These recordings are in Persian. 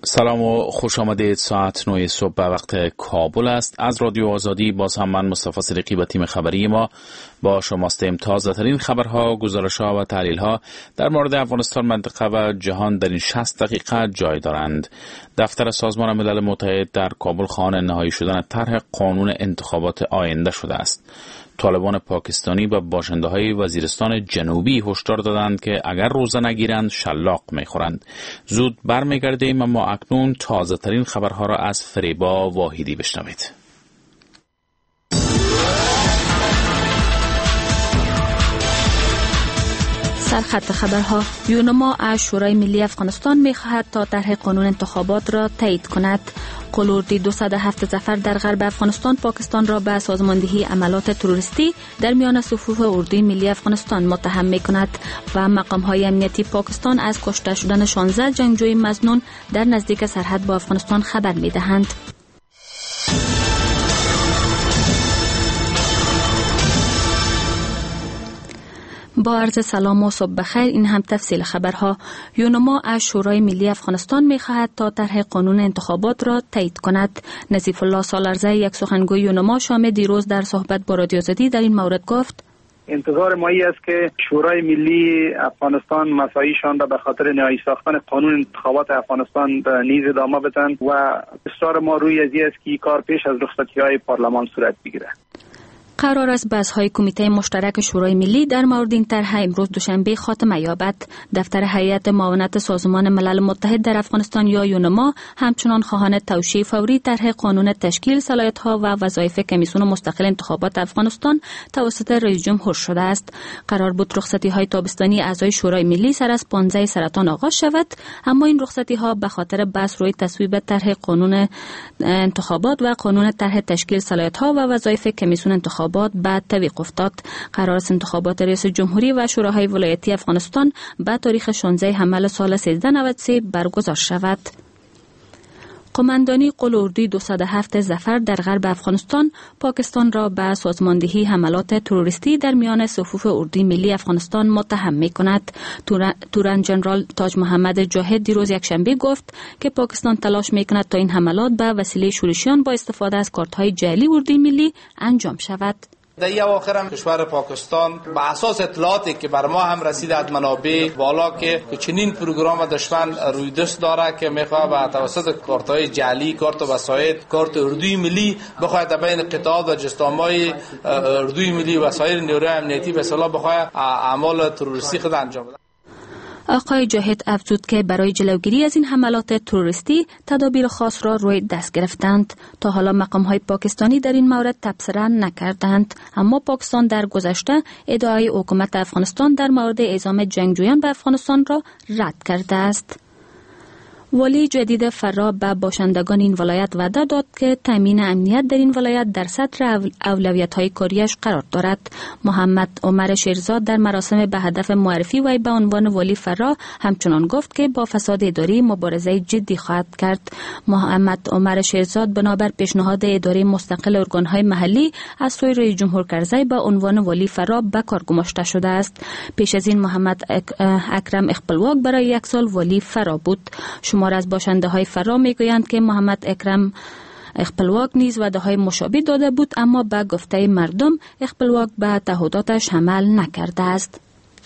سلام و خوش آمدید. ساعت 9 صبح به وقت کابل است. از رادیو آزادی باز هم من مصطفی صدیقی و تیم خبری ما با شما هستیم. تازه ترین خبرها، گزارش‌ها و تحلیل‌ها در مورد افغانستان، منطقه و جهان در این 60 دقیقه جای دارند. دفتر سازمان ملل متحد در کابل خواهان نهایی شدن طرح قانون انتخابات آینده شده است. طالبان پاکستانی و باشنده‌های وزیرستان جنوبی هشدار دادند که اگر روزه نگیرند شلاق می‌خورند. زود برمیگردیم، اما اکنون تازه ترین خبرها را از فریبا واحدی بشنوید. سرخط خبرها: یونما از شورای ملی افغانستان می‌خواهد تا طرح قانون انتخابات را تایید کند. قلوردی 207 ظفر در غرب افغانستان پاکستان را به سازماندهی عملات تروریستی در میان صفوف اردوی ملی افغانستان متهم می‌کند و مقام‌های امنیتی پاکستان از کشته شدن 16 جنگجوی مظنون در نزدیک سرحد با افغانستان خبر می‌دهند. با عرض سلام و صبح بخیر، این هم تفصیل خبرها. یونما از شورای ملی افغانستان می‌خواهد تا طرح قانون انتخابات را تایید کند. نظیف الله سالارزی، یک سخنگوی یونما، شام دیروز در صحبت با رادیو آزادی در این مورد گفت: انتظار ما است که شورای ملی افغانستان مساعیشان را به خاطر نهایی ساختن قانون انتخابات افغانستان نیز ادامه بدن و اصرار ما روی از است که کار پیش از رخصتی‌های پارلمان صورت بگیرد. قرار است بحث‌های کمیته مشترک شورای ملی در مورد این طرح امروز دوشنبه خاتمه یابد. دفتر هیئت معاونت سازمان ملل متحد در افغانستان یا یونما همچنان خواهان توشیح فوری طرح قانون تشکیل صلاحیت‌ها و وظایف کمیسیون مستقل انتخابات افغانستان توسط رئیس جمهور شده است. قرار بود رخصتی‌های تابستانی اعضای شورای ملی سر از 15 سرطان آغاز شود، اما این رخصتی‌ها به خاطر بحث روی تصویب طرح قانون انتخابات و قانون طرح تشکیل صلاحیت‌ها و وظایف کمیسیون انتخابات بعد توقف افتاد. قرار است انتخابات ریاست جمهوری و شوراهای ولایتی افغانستان به تاریخ 16 حمل سال 1393 برگزار شود. قماندانی قلوردی 207 ظفر در غرب افغانستان پاکستان را به سازماندهی حملات تروریستی در میان صفوف اردوی ملی افغانستان متهم می‌کند. تورن جنرال تاج محمد جاهد دیروز یکشنبه گفت که پاکستان تلاش می‌کند تا این حملات به وسیله شورشیان با استفاده از کارت‌های جعلی اردوی ملی انجام شود. در این اواخر هم کشور پاکستان به اساس اطلاعاتی که بر ما هم رسیده از منابع والا که چنین پروگرام دشمن روی دست داره که میخواد به توسط کارت‌های جعلی، کارت وسایل، کارت اردوی ملی بخواد بین قطعات و جستان‌های اردوی ملی و سایر نیروهای امنیتی به اصطلاح بخواد اعمال تروریستی خود انجام بده. آقای جاهد افزود که برای جلوگیری از این حملات تروریستی تدابیر خاص را روی دست گرفتند. تا حالا مقام‌های پاکستانی در این مورد تبصره نکردند، اما پاکستان در گذشته ادعای حکومت افغانستان در مورد اعزام جنگجویان به افغانستان را رد کرده است. ولی جدید فرا به باشندگان این ولایت وعده داد که تامین امنیت در این ولایت در سطر اولویت‌های کاریش قرار دارد. محمد عمر شیرزاد در مراسم به هدف معرفی وی به عنوان ولی فرا همچنان گفت که با فساد اداری مبارزه جدی خواهد کرد. محمد عمر شیرزاد بنابر پیشنهاد اداره مستقل ارگان‌های محلی از سوی رئیس جمهور کرزی به عنوان ولی فرا به کار گماشته شده است. پیش از این محمد اکرم اخپلواک برای 1 سال ولی فرا بود. شمار از باشنده های فرا میگویند که محمد اکرم اخپلواک نیز وعده های مشابه داده بود، اما به گفته مردم اخپلواک به تعهداتش عمل نکرده است.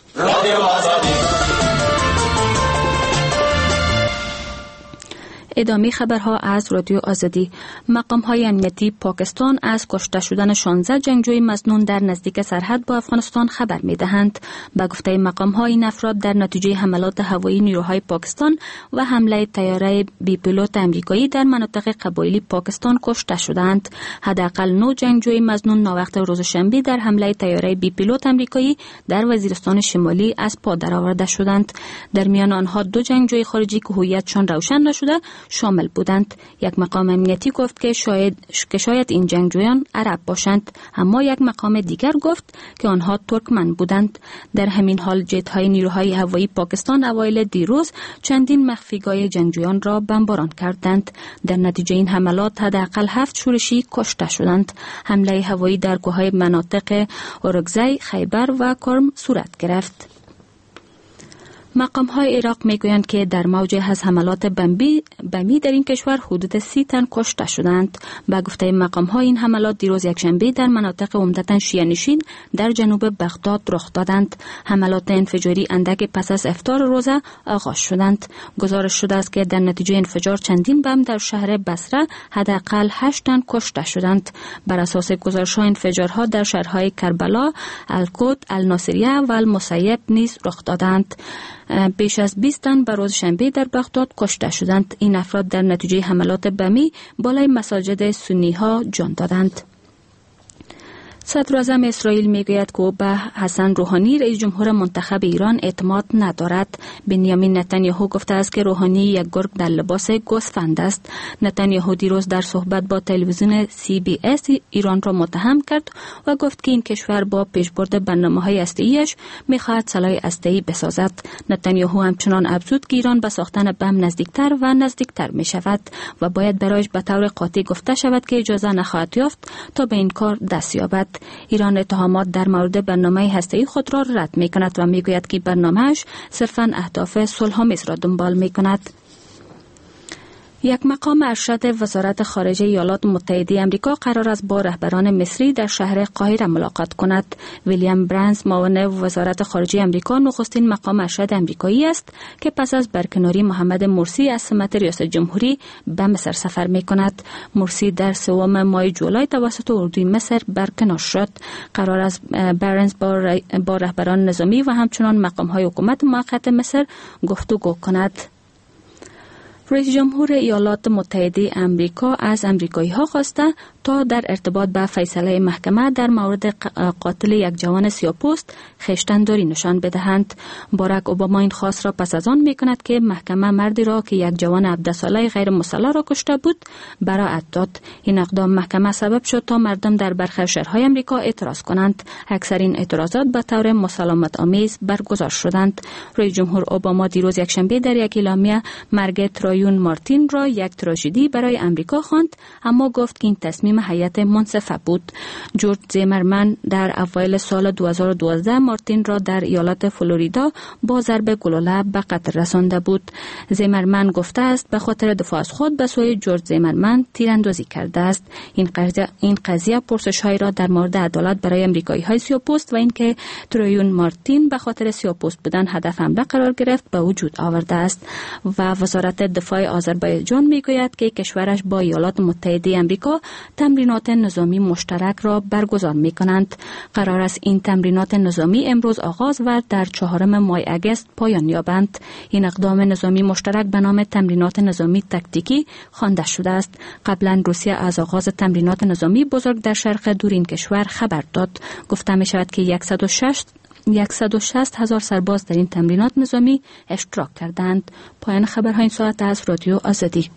ادامه خبرها از رادیو آزادی. مقام‌های امنیتی پاکستان از کشته شدن 16 جنگجوی مظنون در نزدیک سرحد با افغانستان خبر می‌دهند. به گفته مقام‌ها این افراد در نتیجه حملات هوایی نیروهای پاکستان و حمله طیاره بی پیلوت آمریکایی در مناطق قبایلی پاکستان کشته شدند. حداقل 9 جنگجوی مظنون ناوقت روز شنبه در حمله طیاره بی پیلوت آمریکایی در وزیرستان شمالی از پا درآورده شدند. در میان آنها 2 جنگجوی خارجی که هویتشان روشن نشده شامل بودند. یک مقام امنیتی گفت که شاید این جنگجویان عرب باشند، اما یک مقام دیگر گفت که آنها ترکمن بودند. در همین حال جت‌های نیروهای هوایی پاکستان اوایل دیروز چندین مخفیگاه جنگجویان را بمباران کردند. در نتیجه این حملات حداقل 7 شورشی کشته شدند. حمله هوایی در کوههای مناطق اورگزای، خیبر و کرم صورت گرفت. مقام‌های عراق میگویند که در موج از حملات بمی در این کشور حدود 30 تن کشته شدند. به گفته مقام‌ها این حملات دیروز یکشنبه در مناطق عمدتاً شیعه نشین در جنوب بغداد رخ دادند. حملات انفجاری اندک پس از افطار روزه آغاز شدند. گزارش شده است که در نتیجه انفجار چندین بم در شهر بصره حداقل 8 تن کشته شدند. بر اساس گزارش‌ها انفجارها در شهرهای کربلا، الکوت، الناصریه و المصیب نیز رخ دادند. بیش از 20 تن به روز شنبه در بغداد کشته شدند. این افراد در نتیجه حملات بمی بالای مساجد سنی ها جان دادند. صدر اعظم اسرائیل میگوید که به حسن روحانی رئیس جمهور منتخب ایران اعتماد ندارد. بنیامین نتانیاهو گفته است که روحانی یک گرگ در لباس گوسفند است. نتانیاهو دیروز در صحبت با تلویزیون CBS ایران را متهم کرد و گفت که این کشور با پیشبرد برنامه‌های هسته‌ایش می‌خواهد سلاح هسته‌ای بسازد. نتانیاهو همچنان افزود که ایران به ساختن بم نزدیکتر و نزدیکتر می‌شود و باید برایش به طور قاطع گفته شود که اجازه نخواهد یافت تا به این کار دست یابد. ایران اتهامات در مورد برنامه هسته‌ای خود را رد می‌کند و می‌گوید که برنامه‌اش صرفاً اهداف صلح‌آمیز را دنبال می‌کند. یک مقام ارشد وزارت خارجه ایالات متحده آمریکا قرار است با رهبران مصری در شهر قاهره ملاقات کند. ویلیام برنز معاون وزارت خارجه آمریکا نخستین مقام ارشد آمریکایی است که پس از برکناری محمد مرسی از سمت ریاست جمهوری به مصر سفر می‌کند. مرسی در 3 ماه جولای توسط اردوی مصر برکنار شد. قرار است برنز با رهبران نظامی و همچنان مقام‌های حکومت موقت مصر گفتگو کند. رئیس جمهور ایالات متحده آمریکا از آمریکایی‌ها خواسته تا در ارتباط به فیصله محکمه در مورد قاتل یک جوان سیاه‌پوست خویشتن‌داری نشان بدهند. باراک اوباما این خواست را پس از آن می‌کند که محکمه مردی را که یک جوان 17 ساله غیر مسلح را کشته بود براءت داد. این اقدام محکمه سبب شد تا مردم در برخی شهرهای آمریکا اعتراض کنند. اکثر این اعتراضات به طور مسالمت آمیز برگزار شدند. رئیس جمهور اوباما دیروز یکشنبه در یک اعلامیه مرگ ترویون مارتین را یک تراژدی برای آمریکا خواند، اما گفت که این تصمیم هیئت منصفه بود. جورج زیمرمن در اوایل سال 2012 مارتین را در ایالت فلوریدا با ضرب گلوله به قتل رسانده بود. زیمرمن گفته است به خاطر دفاع از خود به سوی جورج زیمرمن تیراندازی کرده است. این قضیه پرسش‌هایی را در مورد عدالت برای آمریکایی‌های سیاه‌پوست و اینکه ترویون مارتین به خاطر سیاه‌پوست بودن هدف حمله قرار گرفت به وجود آورده است. و وزارت دفاع آذربایجان میگوید که کشورش با ایالات متحده آمریکا تمرینات نظامی مشترک را برگزار می‌کنند. قرار است این تمرینات نظامی امروز آغاز و در 4 ماه اگست پایان یابند. این اقدام نظامی مشترک به نام تمرینات نظامی تاکتیکی خوانده شده است. قبلا روسیه از آغاز تمرینات نظامی بزرگ در شرق دور این کشور خبر داد. گفته می شود که 160,000 سرباز در این تمرینات نظامی اشتراک کردند. پایان خبرهای این ساعت از رادیو آزادی.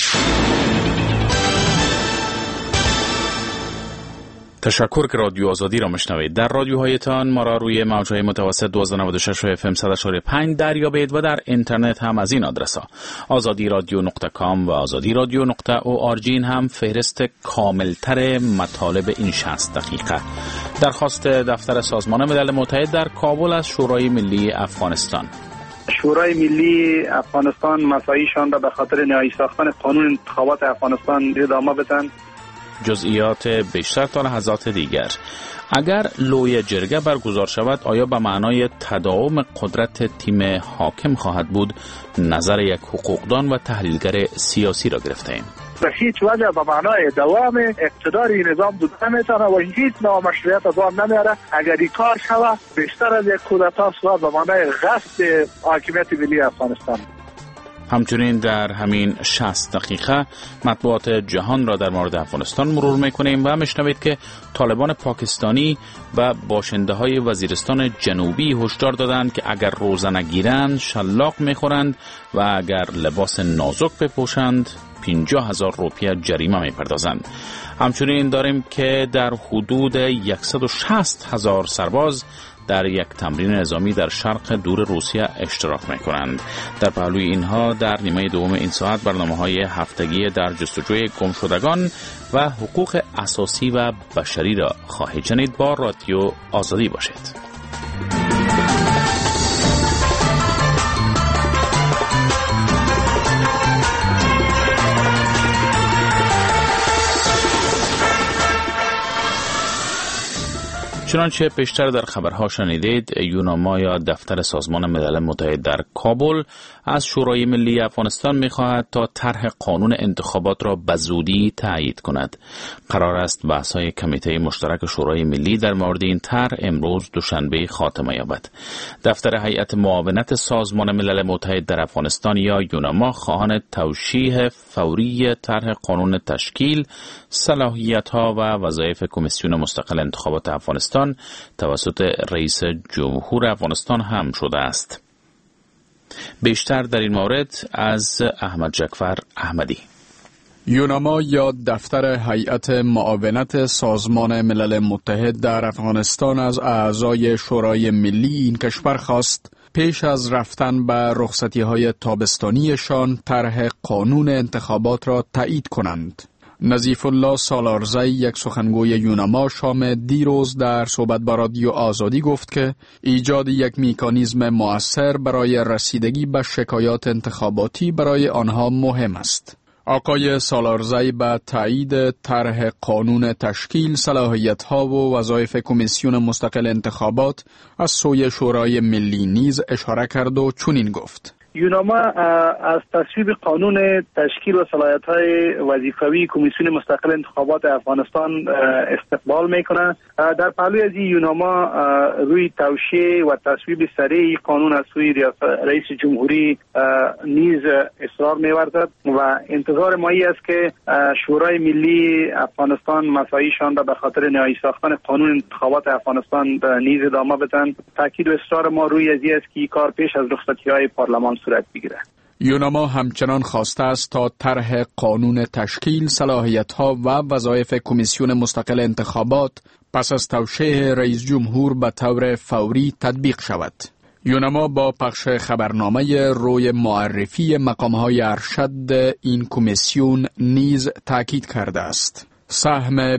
تشکر که رادیو آزادی را مشنوید. در رادیوهایتان ما را روی موج‌های متوسط 1296 و FM 100.5 دریابید و در اینترنت هم از این آدرس ها azadiradio.com و azadiradio.org هم فهرست کاملتر مطالب این 60 دقیقه. درخواست دفتر سازمان ملل متحد در کابل از شورای ملی افغانستان. شورای ملی افغانستان مساعیشان را به خاطر نهایی ساختن قانون انتخابات افغانستان ادامه بدن. جزئیات بیشتر تا لحظات دیگر. اگر لوی جرگه برگزار شود آیا به معنای تداوم قدرت تیم حاکم خواهد بود؟ نظر یک حقوقدان و تحلیلگر سیاسی را گرفته‌ایم. به هیچ وجه به معنای دوام اقتدار این نظام بود نمیتونه و هیچ نوع مشروعیت از آن نمیاره. اگر این کار شود بیشتر از یک کودتا صورت به معنای غصب حاکمیت ملی افغانستان. همچنین در همین 60 دقیقه مطبوعات جهان را در مورد افغانستان مرور میکنیم و میشنوید که طالبان پاکستانی و باشنده های وزیرستان جنوبی هشدار دادند که اگر روزه نگیرند شلاق میخورند و اگر لباس نازک بپوشند 50,000 روپیه جریمه میپردازند. همچنین داریم که در حدود 160,000 سرباز در یک تمرین نظامی در شرق دور روسیه اشتراک می‌کنند. در پهلوی اینها در نیمه دوم این ساعت برنامه‌های هفتگی در جستجوی گمشدگان و حقوق اساسی و بشری را خواهید شنید. با رادیو آزادی باشید. چنانچه پیشتر در خبرها شنیدید، یوناما یا دفتر سازمان ملل متحد در کابل از شورای ملی افغانستان می‌خواهد تا طرح قانون انتخابات را به زودی تایید کند. قرار است بحث‌های کمیته مشترک شورای ملی در مورد این طرح امروز دوشنبه خاتمه یابد. دفتر هیئت معاونت سازمان ملل متحد در افغانستان یا یوناما خواهان توشیح فوری طرح قانون تشکیل، صلاحیت‌ها و وظایف کمیسیون مستقل انتخابات افغانستان توسط رئیس جمهور افغانستان هم شده است. بیشتر در این مورد از احمد جعفر احمدی. یوناما یا دفتر هیئت معاونت سازمان ملل متحد در افغانستان از اعضای شورای ملی این کشور خواست پیش از رفتن به رخصتی‌های تابستانیشان طرح قانون انتخابات را تایید کنند. نظیف الله سالارزی، یک سخنگوی یوناما، شام دیروز در صحبت با رادیو آزادی گفت که ایجاد یک مکانیزم مؤثر برای رسیدگی به شکایات انتخاباتی برای آنها مهم است. آقای سالارزی به تایید طرح قانون تشکیل، صلاحیت‌ها و وظایف کمیسیون مستقل انتخابات از سوی شورای ملی نیز اشاره کرد و چنین گفت: یوناما از تصویب قانون تشکیل و صلاحیت‌های وظیفوی کمیسیون مستقل انتخابات افغانستان استقبال میکنه. در پهلوی از یوناما روی توشیح و تصویب سریع قانون از سوی رئیس جمهوری نیز اصرار می‌ورزد و انتظار ما است که شورای ملی افغانستان مساعیشان را به خاطر نهایی ساختن قانون انتخابات افغانستان نیز ادامه بدن. تاکید و اصرار ما روی از است که کار پیش از رخصتی‌های پارلمان صورت بگیره. یوناما همچنان خواسته است تا طرح قانون تشکیل، صلاحیت‌ها و وظایف کمیسیون مستقل انتخابات پس از توشیح رئیس جمهور به طور فوری تطبیق شود. یوناما با پخش خبرنامه روی معرفی مقام‌های ارشد این کمیسیون نیز تاکید کرده است. سهم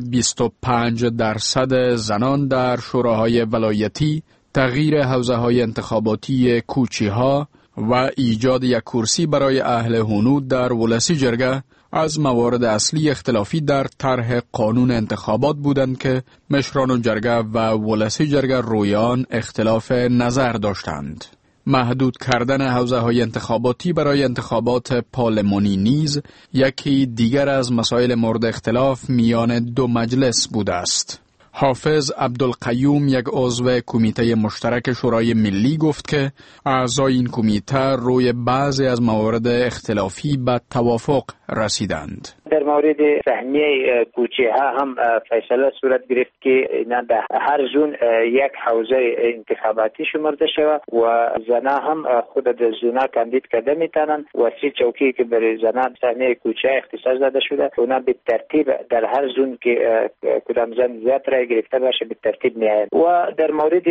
25% زنان در شوراهای ولایتی، تغییر حوزه‌های انتخاباتی کوچی‌ها و ایجاد یک کرسی برای اهل هنود در ولسی جرگه از موارد اصلی اختلافی در طرح قانون انتخابات بودند که مشران جرگه و ولسی جرگه رویان اختلاف نظر داشتند. محدود کردن حوزه‌های انتخاباتی برای انتخابات پارلمانی نیز یکی دیگر از مسائل مورد اختلاف میان دو مجلس بوده است. حافظ عبدالقیوم، یک عضو کمیته مشترک شورای ملی، گفت که اعضای این کمیته روی بعضی از موارد اختلافی به توافق رسیدند. در مورد سهمیه کوچه ها هم فیصله صورت گرفت که اینا در هر زون یک حوزه انتخاباتی شمرده شود و زنا هم خود در زنا کاندید کرده میتونن و 3 چوکی که برای زنا سهمیه کوچه اختصاص داده شده اونا به ترتیب در هر زون که کدام زن زیاد رای گرفته باشه به ترتیب میآید و در مورد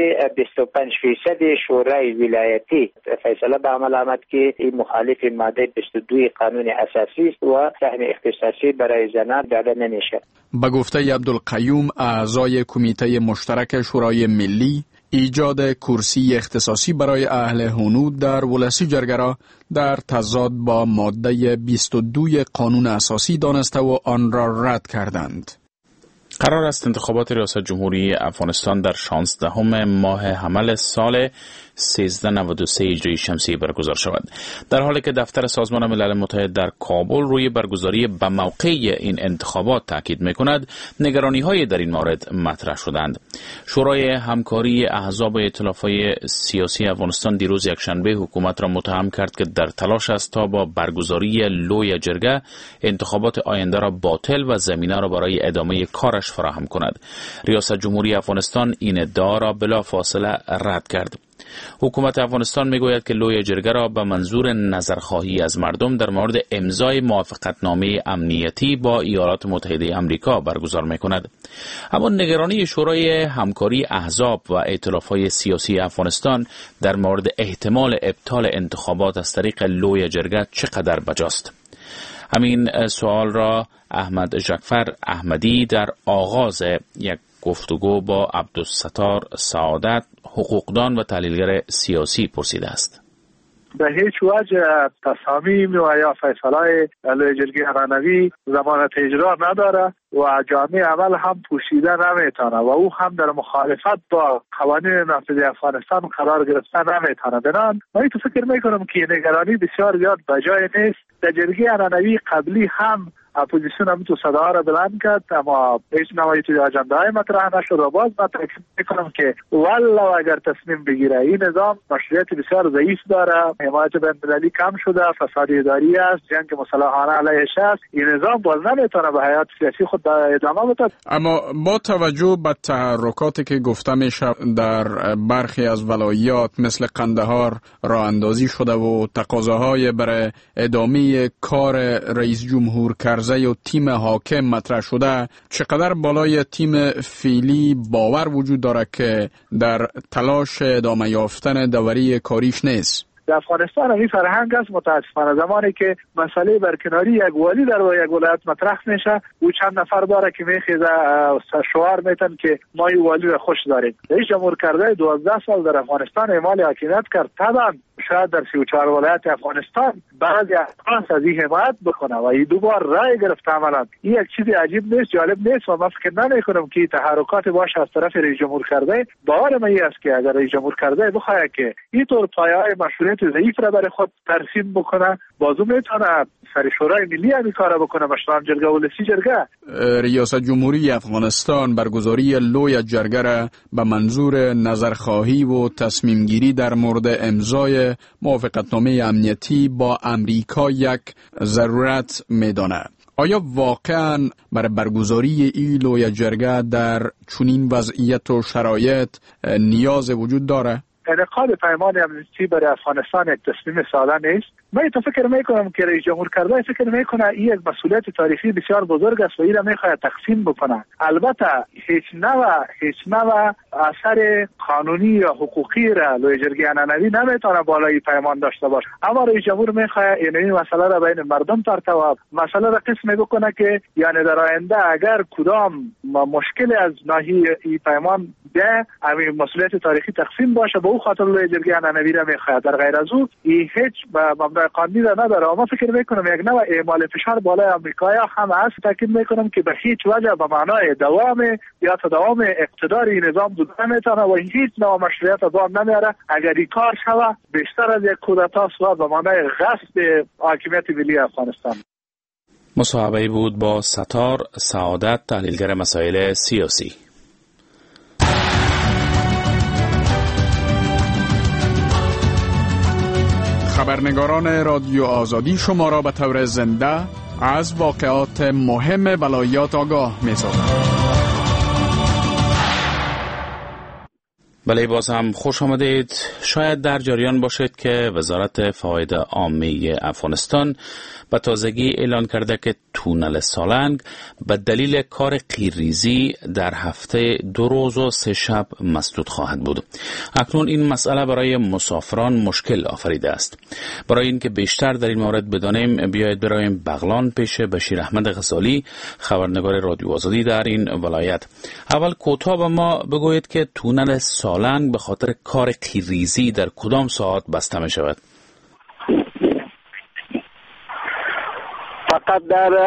25% شورای ولایتی فیصله به عمل آمد که این مخالف ماده 22 قانون اساسی است و سهم اختصاصی برای زنان داده نمیشه. به گفته عبدالقیوم، اعضای کمیته مشترک شورای ملی ایجاد کرسی اختصاصی برای اهل هنود در ولسی جرگه را در تضاد با ماده 22 قانون اساسی دانسته و آن را رد کردند. قرار است انتخابات ریاست جمهوری افغانستان در 16 ماه حمل سال 1393 هجری شمسی برگزار شود. در حالی که دفتر سازمان ملل متحد در کابل روی برگزاری به موقع این انتخابات تاکید می‌کند، نگرانی‌های در این مورد مطرح شدند. شورای همکاری احزاب ائتلاف‌های سیاسی افغانستان دیروز یکشنبه حکومت را متهم کرد که در تلاش است تا با برگزاری لوی جرگه انتخابات آینده را باطل و زمینه را برای ادامه کارش فراهم کند. ریاست جمهوری افغانستان این ادعا را بلافاصله رد کرد. حکومت افغانستان میگوید که لوی جرگه را به منظور نظرخواهی از مردم در مورد امضای موافقتنامه امنیتی با ایالات متحده آمریکا برگزار میکند. اما نگرانی شورای همکاری احزاب و ائتلاف‌های سیاسی افغانستان در مورد احتمال ابطال انتخابات از طریق لوی جرگه چقدر بجاست؟ همین سوال را احمد جعفر احمدی در آغاز یک گفتگو با عبدالستار سعادت، حقوقدان و تحلیلگر سیاسی پرسیده است. به هیچ وجه تصامیم و یا فیصله لوی جرگه عنعنوی ضمانت اجرا نداره و جامعه عمل هم پوشیده نمیتونه و او هم در مخالفت با قوانین نافذ افغانستان قرار گرفتن نمیتونه. بنابراین من تو فکر میکنم که نگرانی بسیار زیاد بجای نیست. در جرگه عنعنوی قبلی هم اپوزیسیون هم تو صدا را بلند کرد اما هیچ نوعی تو اجنده های مطرح نشد و باز من تاکید میکنم که والله اگر تصمیم بگیره این نظام مشروعیت بسیار ضعیف داره، حمایت بین‌المللی کم شده، فساد اداری است، جنگ مسلحانه علیهش است، این نظام باز نمیتونه به حیات سیاسی خود ادامه بده. اما با توجه به تحرکاتی که گفته میشه در برخی از ولایات مثل قندهار راه اندازی شده و تقاضاهای برای ادامه کار رئیس جمهور کرزی و تیم حاکم مطرح شده، چقدر بالای تیم فعلی باور وجود داره که در تلاش ادامه یافتن دوره کاریش نیست؟ در افغانستان این فرهنگ است متاسفانه. زمانی که مسئله برکناری یک والی در یک ولایت مطرح میشه او چند نفر داره که میخیزه شعار میتن که ما این والی را خوش داریم. رئیس جمهور کرده 12 سال در افغانستان اعمال حاکمیت کرد. طبعا شاید در 34 ولایت افغانستان بعضی اشخاص از این حمایت بکنه و این دوبار رای گرفته عملا. این یک چیز عجیب نیست، جالب نیست و من فکر نمیکنم که تحرکات باشه از طرف رئیس جمهور کرده. باور من است که اگر رئیس جمهور کرده بخواد که اینطور پایه‌های مشروعیت ضعیف را برای خود ترسیم بکنه، بازو میتونه سر شورای ملی هم کارا بکنه، مثلا جرگه ولسی جرگه. ریاست جمهوری افغانستان برگزاری لوی جرگه را به منظور نظرخواهی و تصمیم گیری در مورد امضای موافقتنامه امنیتی با امریکا یک ضرورت میدانه. آیا واقعاً برای برگزاری این لوی جرگه در چنین وضعیت و شرایط نیاز وجود داره؟ انعقاد پیمان امنیتی برای افغانستان یک تصمیم ساده نیست. من تو فکر میکنم که رئیس جمهور کرده فکر میکنه این یک مسئولیت تاریخی بسیار بزرگ است و این را میخواد تقسیم بکنه. البته هیچ نوع اثر قانونی یا حقوقی را لوی جرگه عنعنوی نمیتونه بالای پیمان داشته باشه، اما رئیس جمهور میخواد این مسئله را بین مردم ترتیب و مسئله را قسم بکنه که یعنی در آینده اگر کدام مشکل از ناحیه این پیمان ده همین مسئولیت تاریخی تقسیم باشه به او خاطر لوی جرگه عنعنوی را میخواد. در غیر از او این هیچ مبنای قانونی را نداره. اما فکر میکنم یک نوع اعمال فشار بالای آمریکایی‌ها هم هست. تاکید میکنم که به هیچ وجه به معنای دوام یا تداوم اقتدار این نظام بود نمیتونه و هیچ نوع مشروعیت از آن نمیاره. اگر این کار شود بیشتر از یک کودتا است به معنای غصب حاکمیت ملی افغانستان. مصاحبه‌ای بود با ستار سعادت، تحلیلگر مسائل سیاسی. خبرنگاران رادیو آزادی شما را به طور زنده از واقعات مهم ولایات آگاه می‌سازند. بله، باز هم خوش آمدید. شاید در جریان باشید که وزارت فواید عامه افغانستان به تازگی اعلان کرده که تونل سالنگ به دلیل کار قیرریزی در هفته 2 روز و 3 شب مسدود خواهد بود. اکنون این مسئله برای مسافران مشکل آفریده است. برای اینکه بیشتر در این مورد بدانیم بیایید برویم بغلان پیش بشیر احمد غزالی، خبرنگار رادیو آزادی در این ولایت. اول کوتاه به ما بگویید که تونل سالنگ به خاطر کار قیرریزی در کدام ساعت بسته می شود؟ فقط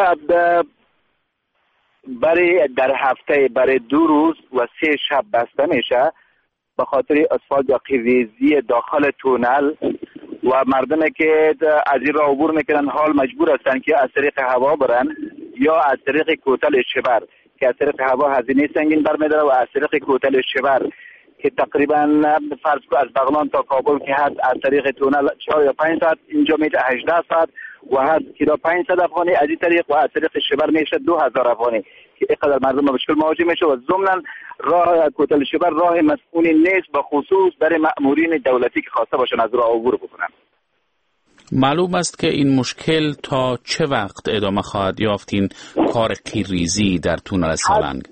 در هفته برای 2 روز و 3 شب بسته میشه به خاطر اسفالت یا قیرریزی داخل تونل و مردمی که از این راه عبور میکنن حال مجبور هستن که از طریق هوا برن یا از طریق کوتل شبر که از طریق هوا هزینه سنگین برمیداره و از طریق کوتل شبر که تقریبا فرض کن از بغلان تا کابل که هست از طریق تونل 4 یا 5 ساعت اینجا میده 18 ساعت و هست که 500 افغانی از این طریق و از طریق شبر میشه 2000 افغانی که اینقدر مردم با مشکل مواجه میشه و ضمن راه کوتل شبر راه مسئولی نیست به خصوص برای مأمورین دولتی که خواسته باشن از راه عبور بکنن. معلوم است که این مشکل تا چه وقت ادامه خواهد یافت، این کار قیرریزی در تونل سالنگ؟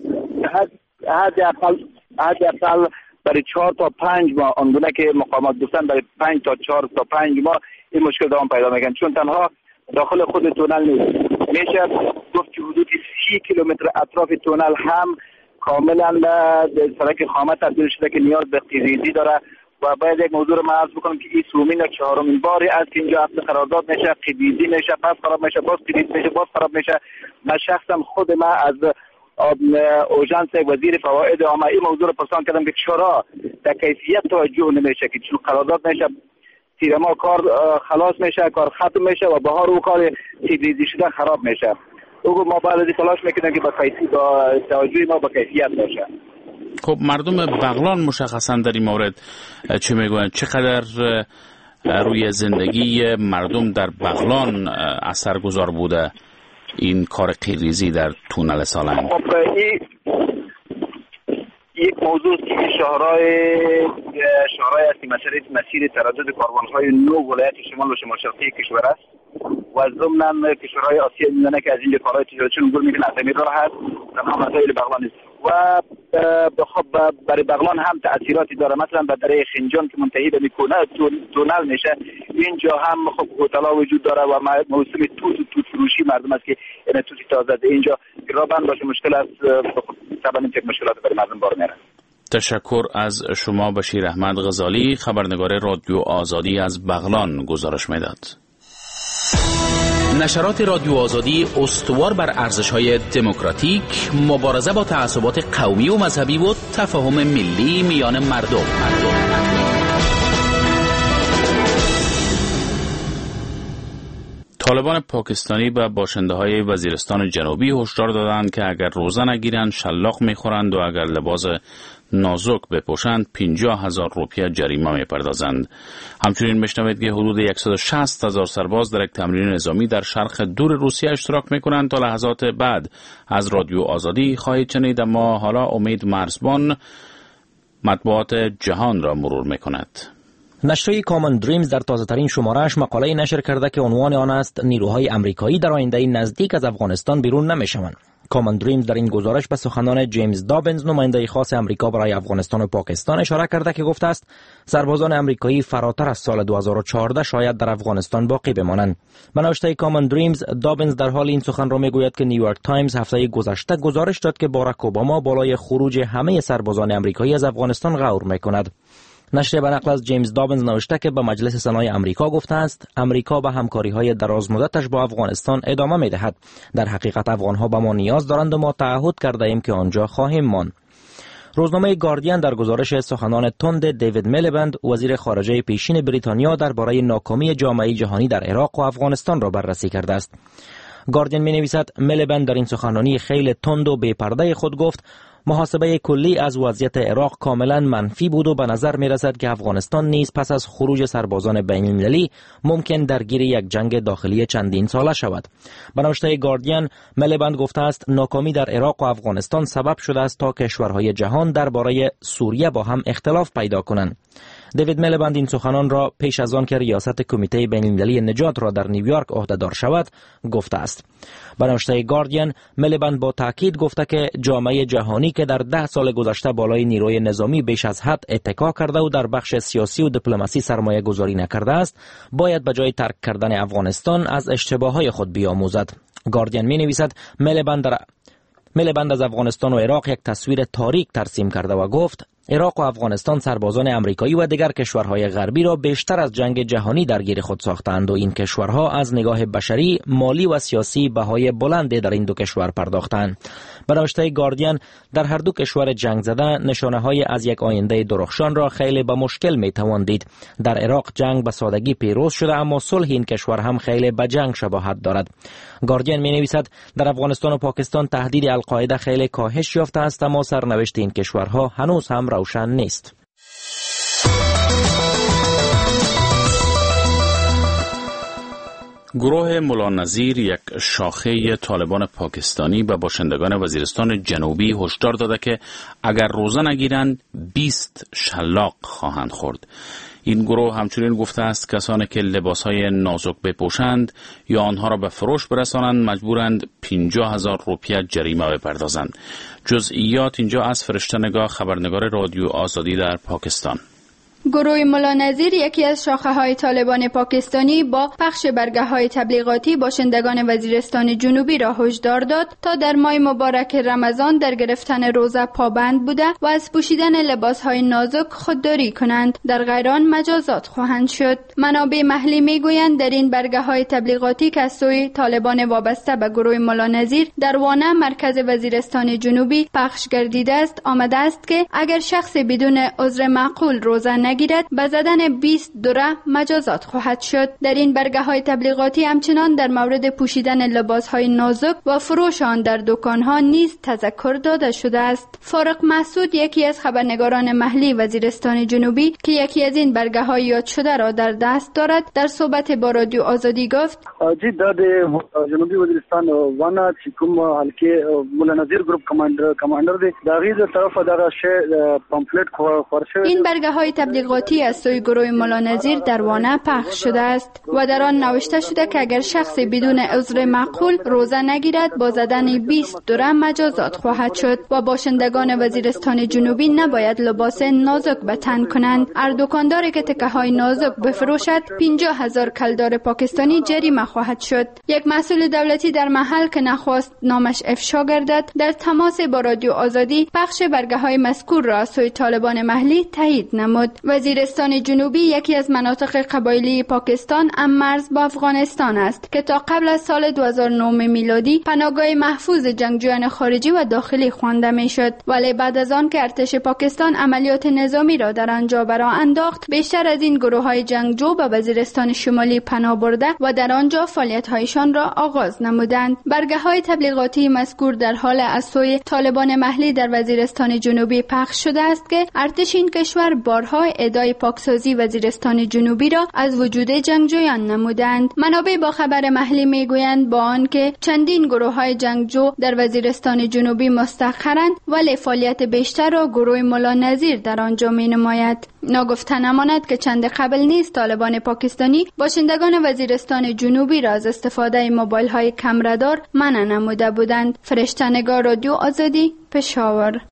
حداقل برای 4 تا 5 ماه آنگونه که مقامات گفتن برای 5 تا 4 تا 5 ماه این مشکل دوام پیدا میکنه، چون تنها داخل خود تونل نیست. میشه گفت که حدود 30 کیلومتر اطراف تونل هم کاملا به سرک خامه تبدیل شده که نیاز به قیرریزی داره و باید یک موضوع رو من عرض بکنم که این سومین و چهارمین باری است که اینجا عقد قرارداد میشه، قیدی میشه، باز خراب میشه، باز قیدی میشه، باز خراب میشه. من شخصا خود من از اوژانس وزیر فواید عامه این موضوع رو پرسان کردم که چرا در کیفیت توجه نمیشه که چون قرارداد میشه تیر ما کار خلاص میشه، کار ختم میشه و بهار او کار تدریجی شده خراب میشه. او ما بعد از تلاش میکنیم که با توجه ما با کیفیت باشه. خب مردم بغلان مشخصا در این مورد چه میگویند؟ چقدر روی زندگی مردم در بغلان اثرگذار بوده این کار قیریزی در تونل سالنگ؟ خب یک موضوع که شهرهای هستی مسیر تردد کاروانهای 9 ولایت شمال و شمال شرقی کشور است و ضمن کشورهای آسیا میانه که از این کارهای تجارتشون عبور میکنه از همین راه هست تمام مسائل بغلان است و خب برای بغلان هم تأثیراتی داره. مثلا به دره خنجان که منتهی به تونل میشه اینجا هم خب هتل‌ها وجود داره و موسم توت فروشی مردم است که این توتی تازه اینجا رابن باشه مشکل است. طبعا این مشکلات برای مردم بار میاره. تشکر از شما بشیر احمد غزالی، خبرنگار رادیو آزادی از بغلان گزارش میداد. نشرات رادیو آزادی استوار بر ارزش‌های دموکراتیک، مبارزه با تعصبات قومی و مذهبی و تفاهم ملی میان مردم. طالبان پاکستانی به باشنده‌های وزیرستان جنوبی هشدار دادند که اگر روزه نگیرند شلاق می‌خورند و اگر لباس نازک بپوشند 50,000 روپیه جریمه می‌پردازند. همچنین می‌شنوید که حدود 160,000 سرباز در یک تمرین نظامی در شرق دور روسیه اشتراک می‌کنند. تا لحظات بعد از رادیو آزادی خواهید شنید، اما حالا امید مرزبان مطبوعات جهان را مرور می‌کند. نشریه کامن دریمز در تازه‌ترین شماره‌اش مقاله‌ای نشر کرده که عنوان آن است نیروهای آمریکایی در آینده نزدیک از افغانستان بیرون نمی‌شوند. کامن دریمز در این گزارش به سخنان جیمز دابنز، نماینده خاص آمریکا برای افغانستان و پاکستان اشاره کرده که گفته است سربازان آمریکایی فراتر از سال 2014 شاید در افغانستان باقی بمانند. به نوشته کامن دریمز، دابنز در حال این سخن را میگوید که نیویورک تایمز هفته گذشته گزارش داد که باراک اوباما بالای خروج همه سربازان آمریکایی از افغانستان غور می‌کند. نشریه به نقل از جیمز دابنز نوشته که به مجلس سنای آمریکا گفته است آمریکا به همکاری‌های درازمدتش با افغانستان ادامه می‌دهد. در حقیقت افغان‌ها به ما نیاز دارند و ما تعهد کرده ایم که آنجا خواهیم ماند. روزنامه گاردین در گزارش سخنان تند دیوید میلیبند، وزیر خارجه پیشین بریتانیا، درباره ناکامی جامعه جهانی در عراق و افغانستان را بررسی کرده است. گاردین می‌نویسد میلیبند در این سخنرانی خیلی تند و بی‌پرده خود گفت محاسبه کلی از وضعیت عراق کاملا منفی بود و به نظر می رسد که افغانستان نیز پس از خروج سربازان بین المللی ممکن درگیر یک جنگ داخلی چندین ساله شود. به نوشته گاردین، میلیبند گفته است ناکامی در عراق و افغانستان سبب شده است تا کشورهای جهان درباره سوریه با هم اختلاف پیدا کنند. دیوید میلیبند این سخنان را پیش از آن که ریاست کمیته بین المللی نجات را در نیویورک عهده‌دار شود گفته است. به نوشته گاردین، میلیبند با تاکید گفته که جامعه جهانی که در 10 سال گذشته بالای نیروی نظامی بیش از حد اتکا کرده و در بخش سیاسی و دیپلماسی سرمایه گذاری نکرده است، باید به جای ترک کردن افغانستان از اشتباههای خود بیاموزد. گاردین می نویسد میلیبند از افغانستان و عراق یک تصویر تاریک ترسیم کرده و گفت عراق و افغانستان سربازان آمریکایی و دیگر کشورهای غربی را بیشتر از جنگ جهانی درگیر خود ساختند و این کشورها از نگاه بشری، مالی و سیاسی بهای بلندی در این دو کشور پرداختند. به نوشته گاردین، در هر دو کشور جنگ زده نشانه‌های از یک آینده درخشان را خیلی به مشکل می‌توان دید. در عراق جنگ به سادگی پیروز شده اما صلح این کشور هم خیلی به جنگ شباهت دارد. گاردین می‌نویسد در افغانستان و پاکستان تهدید القاعده خیلی کاهش یافته است اما سرنوشت این کشورها هنوز هم روشن نیست. گروه ملا نظیر، یک شاخه طالبان پاکستانی، به باشندگان وزیرستان جنوبی هشدار داده که اگر روزه نگیرند 20 شلاق خواهند خورد. این گروه همچنین گفته است کسانی که لباسهای نازک بپوشند یا آنها را به فروش برسانند مجبورند 50,000 روپیه جریمه بپردازند. جزئیات اینجا از فرشته نگاه، خبرنگار رادیو آزادی در پاکستان. گروه ملا نذیر، یکی از شاخه‌های طالبان پاکستانی، با پخش برگه‌های تبلیغاتی باشندگان وزیرستان جنوبی را هشدار داد تا در ماه مبارک رمضان در گرفتن روزه پابند بوده و از پوشیدن لباس‌های نازک خودداری کنند، در غیر آن مجازات خواهند شد. منابع محلی میگویند در این برگه‌های تبلیغاتی که از سوی طالبان وابسته به گروه ملا نذیر در وانه مرکز وزیرستان جنوبی پخش گردیده است، آمده است که اگر شخص بدون عذر معقول روزه نگیرد به زدن 20 دره مجازات خواهد شد. در این برگه‌های تبلیغاتی همچنان در مورد پوشیدن لباس‌های نازک و فروش آن در دکان‌ها نیز تذکر داده شده است. فارق مسعود، یکی از خبرنگاران محلی وزیرستان جنوبی که یکی از این برگه‌های یاد شده را در دست دارد، در صحبت با رادیو آزادی گفت: جی در جنوبی وزیرستان وانا چکم حلقه ملا نذیر گروپ کماندر دی داغی در طرف دغه پامفلت خورشه. این برگه‌های تبلیغاتی از سوی گروه ملا نذیر در وانه پخش شده است و در آن نوشته شده که اگر شخص بدون عذر معقول روزه نگیرد با زدن 20 دره مجازات خواهد شد و باشندگان وزیرستان جنوبی نباید لباس نازک به تن کنند. هر دکانداری که تکه‌های نازک بفروشد 50,000 کلدار پاکستانی جریمه خواهد شد. یک مسئول دولتی در محل که نخواست نامش افشا گردد، در تماس با رادیو آزادی پخش برگه‌های مذکور را از سوی طالبان محلی تایید نمود. وزیرستان جنوبی یکی از مناطق قبایلی پاکستان ام مرز با افغانستان است که تا قبل از سال 2009 میلادی پناهگاه محفوظ جنگجویان خارجی و داخلی خوانده میشد، ولی بعد از آن که ارتش پاکستان عملیات نظامی را در آنجا برآ انداخت، بیشتر از این گروه‌های جنگجو به وزیرستان شمالی پناه برده و در آنجا فعالیت‌هایشان را آغاز نمودند. برگه‌های تبلیغاتی مذکور در حال از سوی طالبان محلی در وزیرستان جنوبی پخش شده است که ارتش این کشور بارها ادعای پاکسازی وزیرستان جنوبی را از وجود جنگجویان نمودند. منابع با خبر محلی میگویند با آنکه چندین گروه‌های جنگجو در وزیرستان جنوبی مستقرند، ولی فعالیت بیشتر را گروه ملا نذیر در آنجا می‌نماید. ناگفته نماند که چند قبل نیز طالبان پاکستانی باشندگان وزیرستان جنوبی را از استفاده موبایل‌های کمردار منع نموده بودند. فرشته‌نگار رادیو آزادی، پشاور.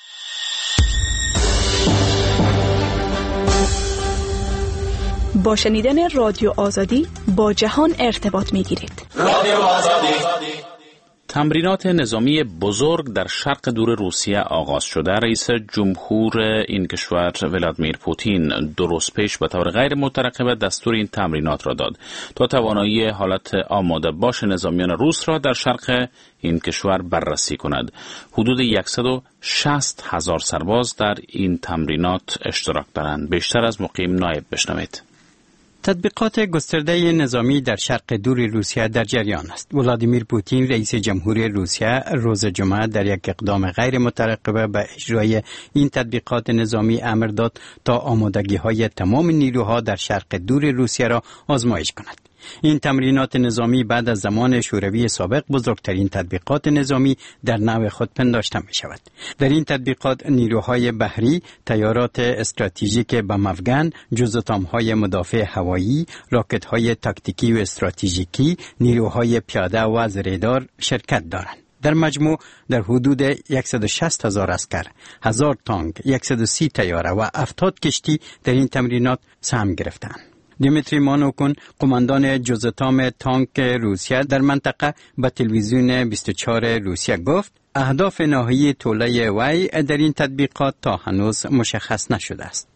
با شنیدن رادیو آزادی با جهان ارتباط می‌گیرید. رادیو آزادی. تمرینات نظامی بزرگ در شرق دور روسیه آغاز شده. رئیس جمهور این کشور ولادیمیر پوتین دو روز پیش به طور غیر مترقبه دستور این تمرینات را داد تا توانایی حالت آماده باش نظامیان روس را در شرق این کشور بررسی کند. حدود 160,000 سرباز در این تمرینات اشتراک دارند. بیشتر از مقیم نایب بشنوید. تطبیقات گسترده نظامی در شرق دور روسیه در جریان است. ولادیمیر پوتین رئیس جمهور روسیه روز جمعه در یک اقدام غیر مترقبه به اجرای این تطبیقات نظامی امر داد تا آمادگی‌های تمام نیروها در شرق دور روسیه را آزمایش کند. این تمرینات نظامی بعد از زمان شوروی سابق بزرگترین تطبیقات نظامی در نوع خود پنداشته می شود. در این تطبیقات نیروهای بحری، تیارات استراتژیک بمافگن، جزءاتم‌های مدافع هوایی، راکت‌های تاکتیکی و استراتژیکی، نیروهای پیاده و از رادار شرکت دارند. در مجموع در حدود 160,000 عسکر، 1000 تانک، 130 طیاره و 70 کشتی در این تمرینات سهم گرفتند. دیمیتری مانوکون، قماندان جزءاتم تانک روسیه در منطقه به تلویزیون 24 روسیه گفت اهداف نهایی طوله وی در این تطبیقات تا هنوز مشخص نشده است.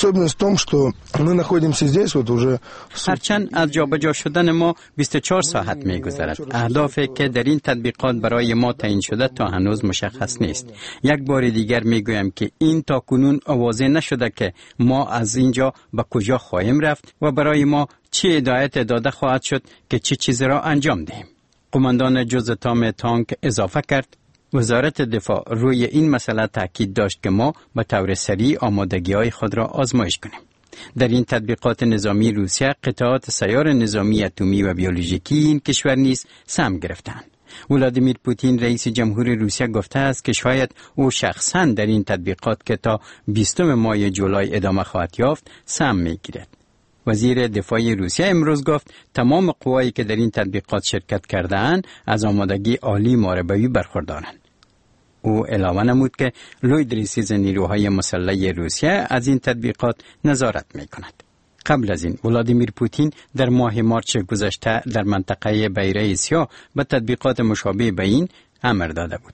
هرچند از جابجا شدن ما 24 ساعت می‌گذرد. اهدافی که در این تطبیقات برای ما تعیین شده تا هنوز مشخص نیست. یک بار دیگر میگویم که این تاکنون واضح نشده که ما از اینجا به کجا خواهیم رفت و برای ما چه هدایت داده خواهد شد که چه چیزی را انجام دهیم. قماندان جزءاتم تانک اضافه کرد وزارت دفاع روی این مسئله تاکید داشت که ما به طور سریع آمادگی‌های خود را آزمایش کنیم. در این تطبیقات نظامی روسیه قطعات سیار نظامی اتمی و بیولوژیکی این کشور نیز سهم گرفتند. ولادیمیر پوتین رئیس جمهور روسیه گفته است که شاید او شخصاً در این تطبیقات که تا 20 ماه جولای ادامه خواهد یافت سهم می‌گیرد. وزیر دفاع روسیه امروز گفت تمام قوایی که در این تطبیقات شرکت کرده‌اند از آمادگی عالی محاربه‌ای برخوردارند. او اعلام نمود که لوید ریسیز نیروهای مسلح روسیه از این تطبیقات نظارت می‌کند. قبل از این ولادیمیر پوتین در ماه مارچ گذشته در منطقه بیره اسیا به تطبیقات مشابه به این امر داده بود.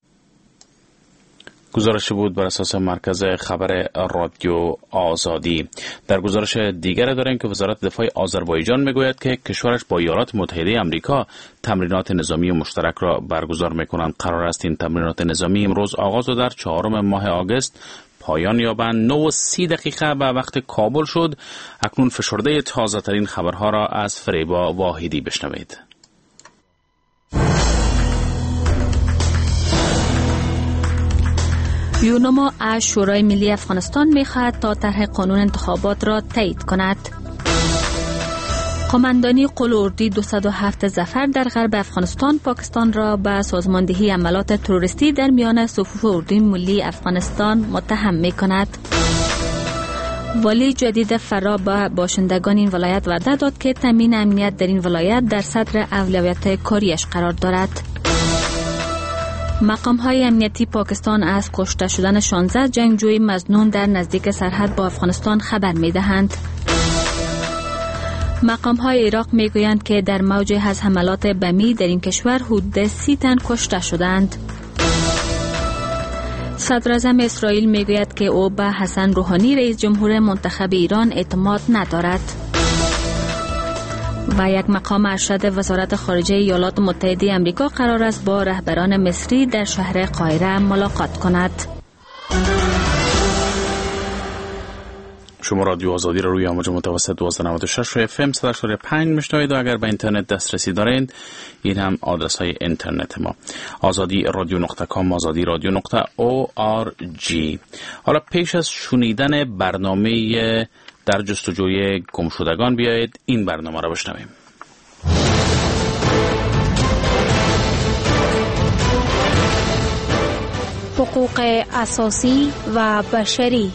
گزارش بود بر اساس مرکز خبر رادیو آزادی. در گزارش دیگر داریم که وزارت دفاع آذربایجان میگوید که کشورش با ایالات متحده آمریکا تمرینات نظامی مشترک را برگزار میکنند. قرار است این تمرینات نظامی امروز آغاز و در 4 ماه آگوست پایان یابند. 9:30 به وقت کابل شد. اکنون فشرده تازه ترین خبرها را از فریبا واحدی بشنوید. یونما از شورای ملی افغانستان می‌خواهد تا طرح قانون انتخابات را تایید کند. قماندانی قلاردی 207 ظفر در غرب افغانستان پاکستان را به سازماندهی عملات تروریستی در میان صفوف اردوی ملی افغانستان متهم می‌کند. والی جدید فرا به باشندگان این ولایت وعده داد که تامین امنیت در این ولایت در صدر اولویت کاریش قرار دارد. مقام‌های امنیتی پاکستان از کشته شدن 16 جنگجوی مظنون در نزدیک سرحد با افغانستان خبر می‌دهند. مقام‌های عراق می‌گویند که در موج از حملات بمی در این کشور حدود 30 تن کشته شدند. صدر اعظم اسرائیل می‌گوید که او به حسن روحانی رئیس جمهور منتخب ایران اعتماد ندارد. و یک مقام ارشد وزارت خارجه ایالات متحده آمریکا قرار است با رهبران مصری در شهر قاهره ملاقات کند. شما رادیو آزادی را روی امواج متوسط 1296 و FM 105 میشنوید و اگر به اینترنت دسترسی دارید این هم آدرس های اینترنت ما azadi.radio.com azadi.radio.org. حالا پیش از شنیدن برنامه در جستجوی گمشدگان بیایید این برنامه را بشنویم. حقوق اساسی و بشری.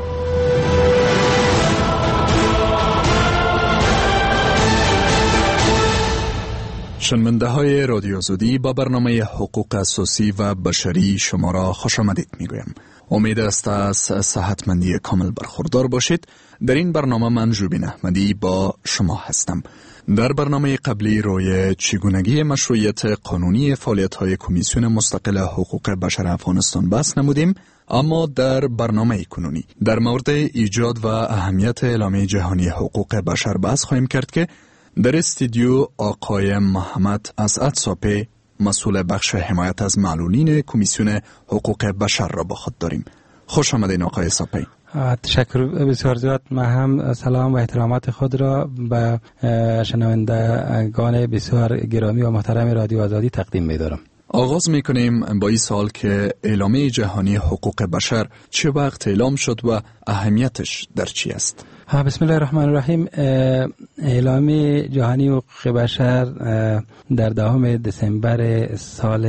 شنونده های رادیو آزادی با برنامه حقوق اساسی و بشری شما را خوش آمدید میگویم. امید است از صحتمندی کامل برخوردار باشید. در این برنامه من جوبین احمدی با شما هستم. در برنامه قبلی روی چگونگی مشروعیت قانونی فعالیت‌های کمیسیون مستقل حقوق بشر افغانستان بحث نمودیم، اما در برنامه کنونی در مورد ایجاد و اهمیت اعلامیه جهانی حقوق بشر بحث خواهیم کرد که در استودیو آقای محمد اسعد ساپی مسئول بخش حمایت از معلولین کمیسیون حقوق بشر را با خود داریم. خوش آمدین آقای ساپی. تشکر بسیار زیاد. من هم سلام و احترامات خود را به شنوندگان بسیار گرامی و محترم رادیو آزادی تقدیم می‌دارم. آغاز می‌کنیم با این سوال که اعلامیه جهانی حقوق بشر چه وقت اعلام شد و اهمیتش در چی است؟ بسم الله الرحمن الرحیم. اعلامیه جهانی حقوق بشر در 10 دسامبر سال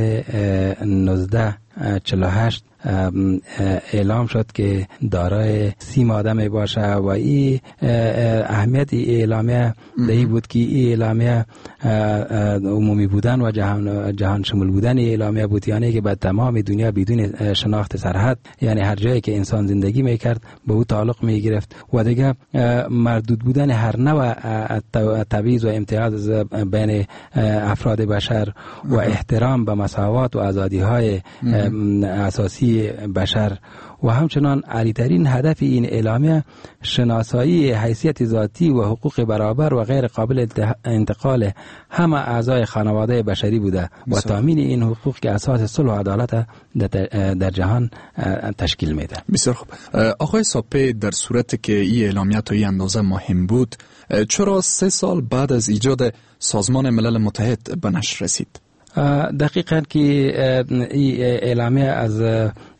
1948 اعلام شد که دارای 30 ماده می باشه و این اهمیت اعلامیه دهی بود که این اعلامیه عمومی بودن و جهان شمول بودن اعلامیه بود، یعنی که به تمام دنیا بدون شناخت سرحد، یعنی هر جایی که انسان زندگی می کرد به او تعلق می گرفت و دیگه مردود بودن هر نوع تبعیض و امتیاز بین افراد بشر و احترام به مساوات و آزادی های اساسی بشر و همچنان عالی‌ترین هدف این اعلامیه شناسایی حیثیت ذاتی و حقوق برابر و غیر قابل انتقال همه اعضای خانواده بشری بوده و تامین این حقوق که اساس صلح و عدالت در جهان تشکیل میده. بسیار خوب. آقای ساپی، در صورتی که این اعلامیه تا این اندازه مهم بود، چرا 3 سال بعد از ایجاد سازمان ملل متحد به نشر رسید؟ دقیقاً که این اعلامیه از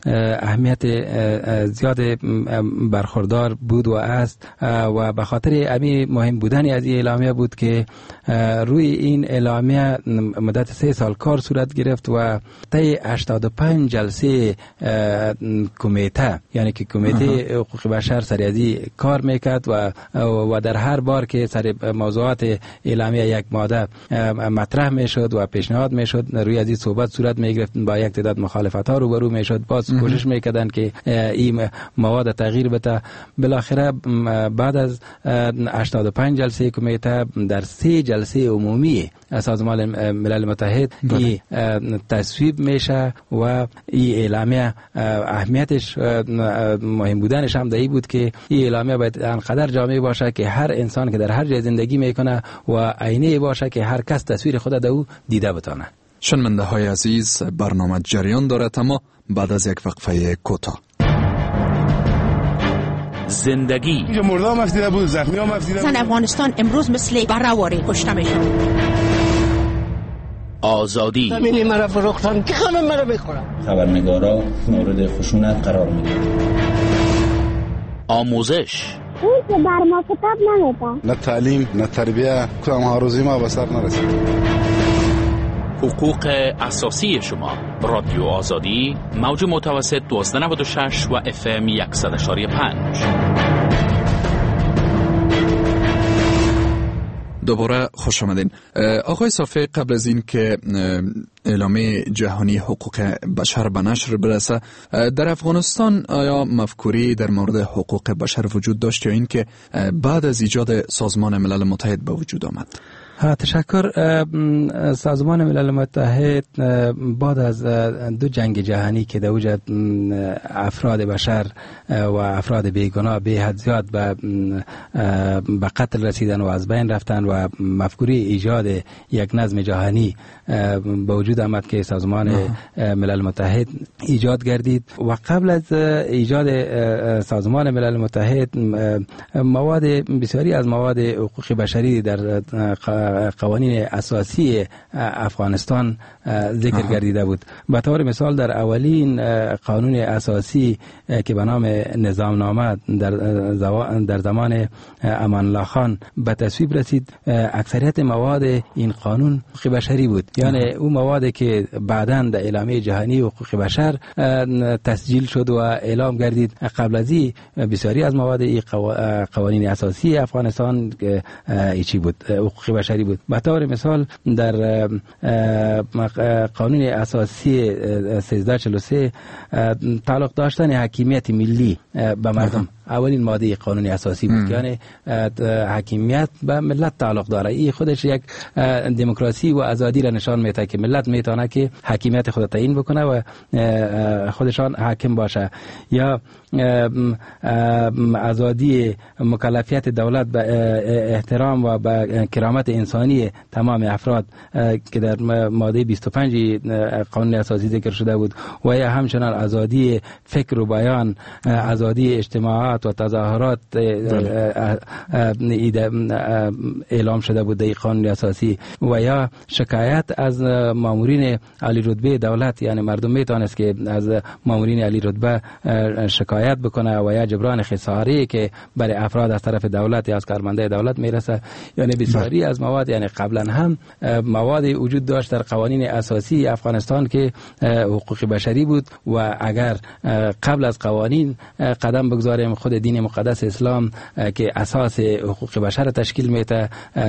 اهمیت زیاد برخوردار بود و است و به خاطر امی مهم بودن از این اعلامیه بود که روی این اعلامیه مدت 3 سال کار صورت گرفت و طی 85 جلسه کمیته، یعنی که کمیته حقوق بشر سر از این کار میکرد و در هر بار که سر موضوعات اعلامیه یک ماده مطرح میشد و پیشنهاد میشد روی از این صحبت صورت میگرفت، با یک تعداد مخالفت ها روبرو میشد، باز کوشش میکردن که این مواد تغییر بده. بالاخره بعد از 85 جلسه کمیته در 3 جلسه عمومی سازمان ملل متحد این تصویب میشه و این اعلامیه اهمیتش مهم بودنش هم دایی بود که این اعلامیه باید انقدر جامع باشه که هر انسان که در هر جای زندگی میکنه و آینه باشه که هر کس تصویر خود در او دیده بتونه. شنونده های عزیز، برنامه جریان دارد اما بعد از یک وقفه کوتاه. زندگی مردم مفدیده بود، زخمی ها مفدیده بود. افغانستان امروز مثل برهواری کشته میشن. آزادی زمینی مرا فروختن که همه مرا بخورن. خبرنگارا مورد خشونت قرار میدن. آموزش اون که بر ما کتاب نمیده. نه تعلیم نه تربیه، کدام ها روزی ما به سر نرسید. حقوق اساسی شما. رادیو آزادی، موج متوسط 1296 و FM 100.5. دوباره خوش آمدین. آقای صافی، قبل از این که اعلامیه جهانی حقوق بشر به نشر برسه، در افغانستان آیا مفکوری در مورد حقوق بشر وجود داشت یا این که بعد از ایجاد سازمان ملل متحد به وجود آمد؟ تشکر. سازمان ملل متحد بعد از 2 جنگ جهانی که در وجود افراد بشر و افراد بیگناه به حد زیاد به قتل رسیدن و از بین رفتن و مفکوری ایجاد یک نظم جهانی به وجود آمد که سازمان ملل متحد ایجاد گردید. و قبل از ایجاد سازمان ملل متحد مواد بسیاری از مواد حقوق بشری در قوانین اساسی افغانستان ذکر گردیده بود. به طور مثال در اولین قانون اساسی که به نام نظام نامه در زمان امان الله خان به تصویب رسید، اکثریت مواد این قانون حقوق بشری بود، یعنی اون موادی که بعداً در اعلامیه جهانی حقوق بشر تسجیل شد و اعلام گردید. قبل از این بسیاری از مواد این قوانین اساسی افغانستان ایچی بود، حقوق بشری بود. به طور مثال در قانون اساسی 1343 تعلق داشتن حاکمیت ملی به مردم اولین ماده قانون اساسی بود، یعنی حاکمیت به ملت تعلق داره. این خودش یک دموکراسی و آزادی را نشان میده که ملت میتونه که حاکمیت خود تعیین بکنه و خودشان حاکم باشه. یا آزادی مکلفیت دولت به احترام و به کرامت انسانی تمام افراد که در ماده 25 قانون اساسی ذکر شده بود، و یا همچنان آزادی فکر و بیان، آزادی اجتماعات و تظاهرات اعلام شده بود در قانون اساسی. و یا شکایت از مامورین عالی رتبه دولت، یعنی مردم میتونست که از مامورین عالی رتبه شکایت بکنه و یا جبران خساره که برای افراد از طرف دولت یا از کارمنده دولت میرسه. یعنی بسیاری از مواد، یعنی قبلا هم مواد وجود داشت در قوانین اساسی افغانستان که حقوق بشری بود، و اگر قبل از قوانین قدم بگذاریم، خود دین مقدس اسلام که اساس حقوق بشر تشکیل میده،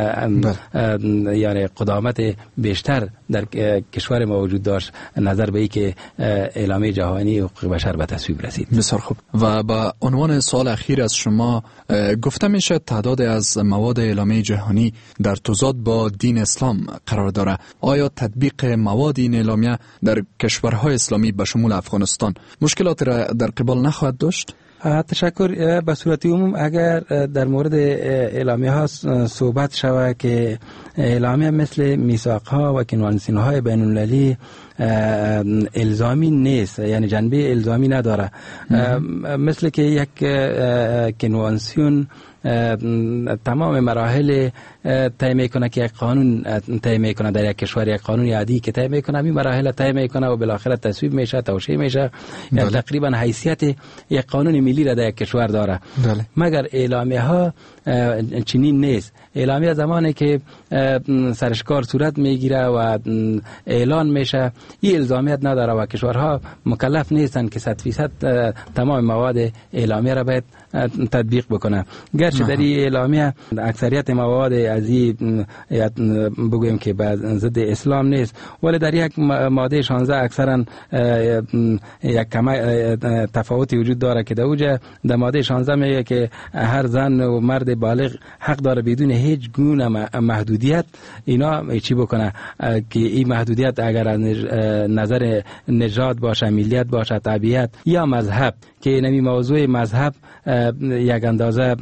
یعنی قدامت بیشتر در کشور ما وجود داشت، نظر به ای که اعلامیه جهانی حقوق بشر به تصویب رسید. بسیار خوب. و با عنوان سوال اخیر از شما، گفته میشه تعداد از مواد اعلامیه جهانی در تضاد با دین اسلام قرار داره. آیا تطبیق مواد این اعلامیه در کشورهای اسلامی به شمول افغانستان مشکلات را در قبال نخواهد داشت؟ تشکر. به صورت عموم اگر در مورد اعلامیه ها صحبت شود که اعلامیه مثل میثاق ها و کنوانسیون های بین المللی الزامی نیست، یعنی جنبه الزامی نداره. مثل که یک کنوانسیون تمام مراحل طی میکنه که یک قانون طی میکنه در یک کشور، یک قانون عادی که طی میکنه این مراحل طی میکنه و بالاخره تصویب میشه، توشیح میشه، یعنی تقریبا حیثیت یک قانون ملی را در یک کشور داره. مگر اعلامیه ها چنین نیست. اعلامیه زمانی که سرشکار صورت میگیره و اعلان میشه این الزامیت نداره و کشورها مکلف نیستن که 100% تمام مواد اعلامیه را باید تطبیق بکنه. گرچه در این اعلامیه اکثریت مواد از این بگویم که به ضد اسلام نیست، ولی در یک ماده 16 اکثرا یک تفاوتی وجود داره که در ماده 16 میگه که هر زن و مرد بالغ حق داره بدون هیچ گونه محدودیت اینا چی بکنه که این محدودیت اگر از نظر نژاد باشه، ملیت باشه، طبیعت یا مذهب، که نمی موضوع مذهب یک اندازه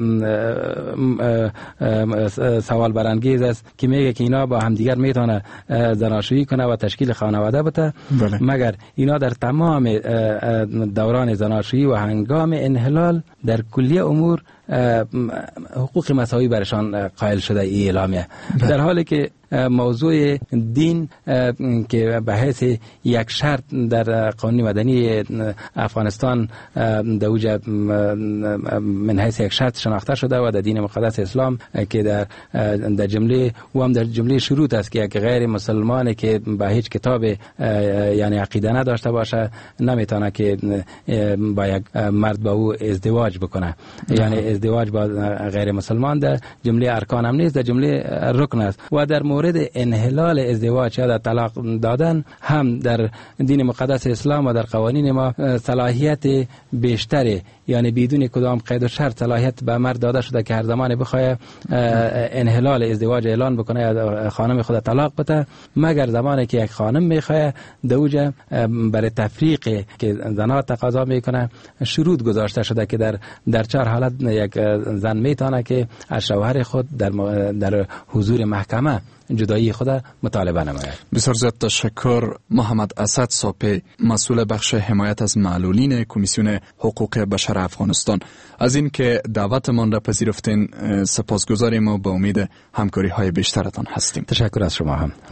سوال برانگیز است که میگه که اینا با همدیگر میتونه زناشویی کنه و تشکیل خانواده بده. مگر اینا در تمام دوران زناشویی و هنگام انحلال در کلیه امور حقوق مساوی برشان قائل شده ای اعلامیه. در حالی که موضوع دین که به حیث یک شرط در قانون مدنی افغانستان در اوج من حیث یک شرط شناخته شده و در دین مقدس اسلام که در جمله و هم در جمله شروط است که یک غیر مسلمانی که به هیچ کتاب یعنی عقیده نداشته باشه نمیتونه که با یک مرد با او ازدواج بکنه. یعنی ازدواج با غیر مسلمان در جمله ارکان هم نیست، در جمله رکن است. و در مورد انحلال ازدواج یا در طلاق دادن هم در دین مقدس اسلام و در قوانین ما صلاحیت بیشتری، یعنی بدون کدام قید و شرط صلاحیت به مرد داده شده که هر زمان بخواد انحلال ازدواج اعلان بکنه یا خانم خود طلاق بده، مگر زمانی که یک خانم میخواد دوجه برای تفریق که زنها تقاضا میکنه شروط گذاشته شده که در 4 حالت یک زن میتونه که از شوهر خود در حضور محکمه جدایی خود مطالبه نماید. بسیار زیاد تشکر. محمد اسد ساپی، مسئول بخش حمایت از معلولین کمیسیون حقوق بشر افغانستان، از این که دعوتمان را پذیرفتین سپاسگزاریم و به امید همکاری های بیشترتان هستیم. تشکر از شما هم.